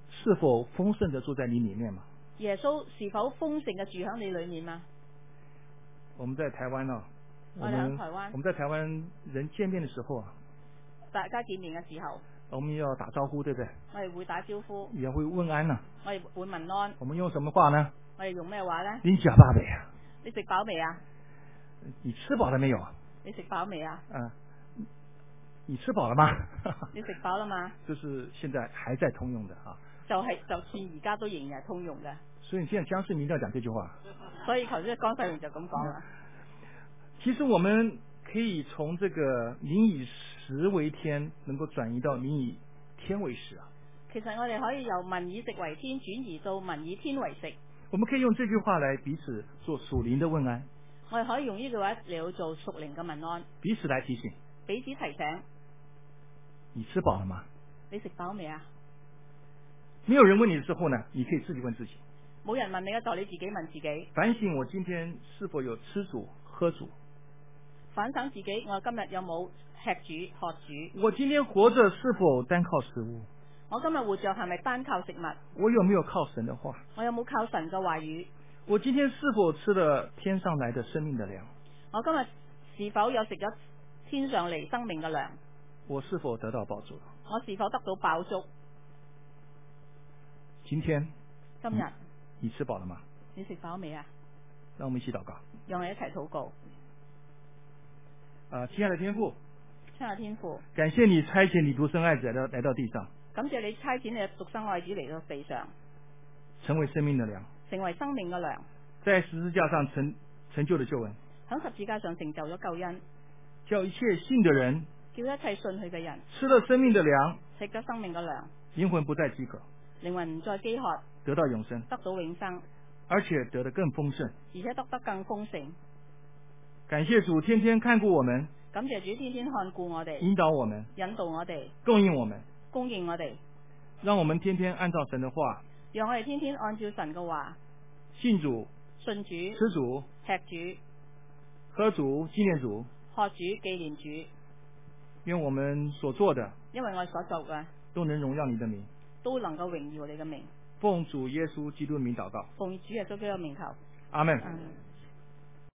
是否豐盛的住在你裏面嘛？ 耶穌是否豐盛嘅住喺你裏面嘛？ 我們在台灣啊， 我哋喺台灣， 我們在台灣人見面的時候啊， 大家見面嘅時候， 我們要打招呼，對不對？ 我哋會打招呼， 也會問安啊。 我哋會問安。 我們用什麼話呢？ 我哋用咩話呢？ 你吃飽未啊？ 你食飽未啊？ 你吃飽了沒有啊？ 你食飽未啊？ 你吃飽了嗎？ 你食飽啦嘛？ 就是現在還在通用的啊。 就算而家都仍然係通用嘅。 所以現在江世明一定要講這句話。 所以頭先江世明就咁講啦。 其實我們可以從這個民以食為天，能夠轉移到民以天為食啊。 其實我哋可以由民以食為天轉移到民以天為食。 我們可以用這句話來彼此做屬靈的問安。 我哋可以用呢句話嚟做屬靈嘅問安， 彼此來提醒， 彼此提醒。 你吃飽了嗎？ 你食飽未啊？ 沒有人問你的時候呢，你可以自己問自己。 冇人問你嘅時候，你自己問自己。 反省我今天是否有吃主喝主？ 反省自己，我今日有冇吃主喝主？ 我今天活着是否單靠食物？ 我今日活着係咪單靠食物？ 我有沒有靠神的話？ 我有冇靠神嘅話語？ 我今天是否吃了天上來的生命的糧？ 我今日是否有食咗天上嚟生命嘅糧？ 我是否得到飽足？ 我是否得到飽足？ 今日你吃飽了嗎？ 你食飽未啊？ 讓我們一起禱告。 讓我哋一齊禱告。 親愛的天父， 親愛的天父， 感謝你差遣你獨生愛子來到地上， 感謝你差遣你嘅獨生愛子嚟到地上， 成為生命的糧， 成為生命嘅糧， 在十字架上成就了救恩， 喺十字架上成就咗救恩， 叫一切信的人， 叫一切信佢嘅人吃了生命的糧， 食咗生命嘅糧， 靈魂不再飢渴， 靈魂唔再飢渴， 得到永生， 得到永生， 而且得得更豐盛， 而且得更豐盛。 感謝主天天看顧我們， 感謝主天天看顧我哋， 引導我們， 引導我哋， 供應我們， 供應我哋， 讓我們天天按照神的話， 讓我哋天天按照神嘅話， 信主、 信主、 吃主、 吃主、 喝主、紀念主、 喝主、紀念主。 願我們所做的， 因為我哋所做嘅都能榮耀你的名， 都能夠榮耀你嘅名。 奉主耶穌基督的名禱告。 奉主耶穌基督嘅名求。 阿門。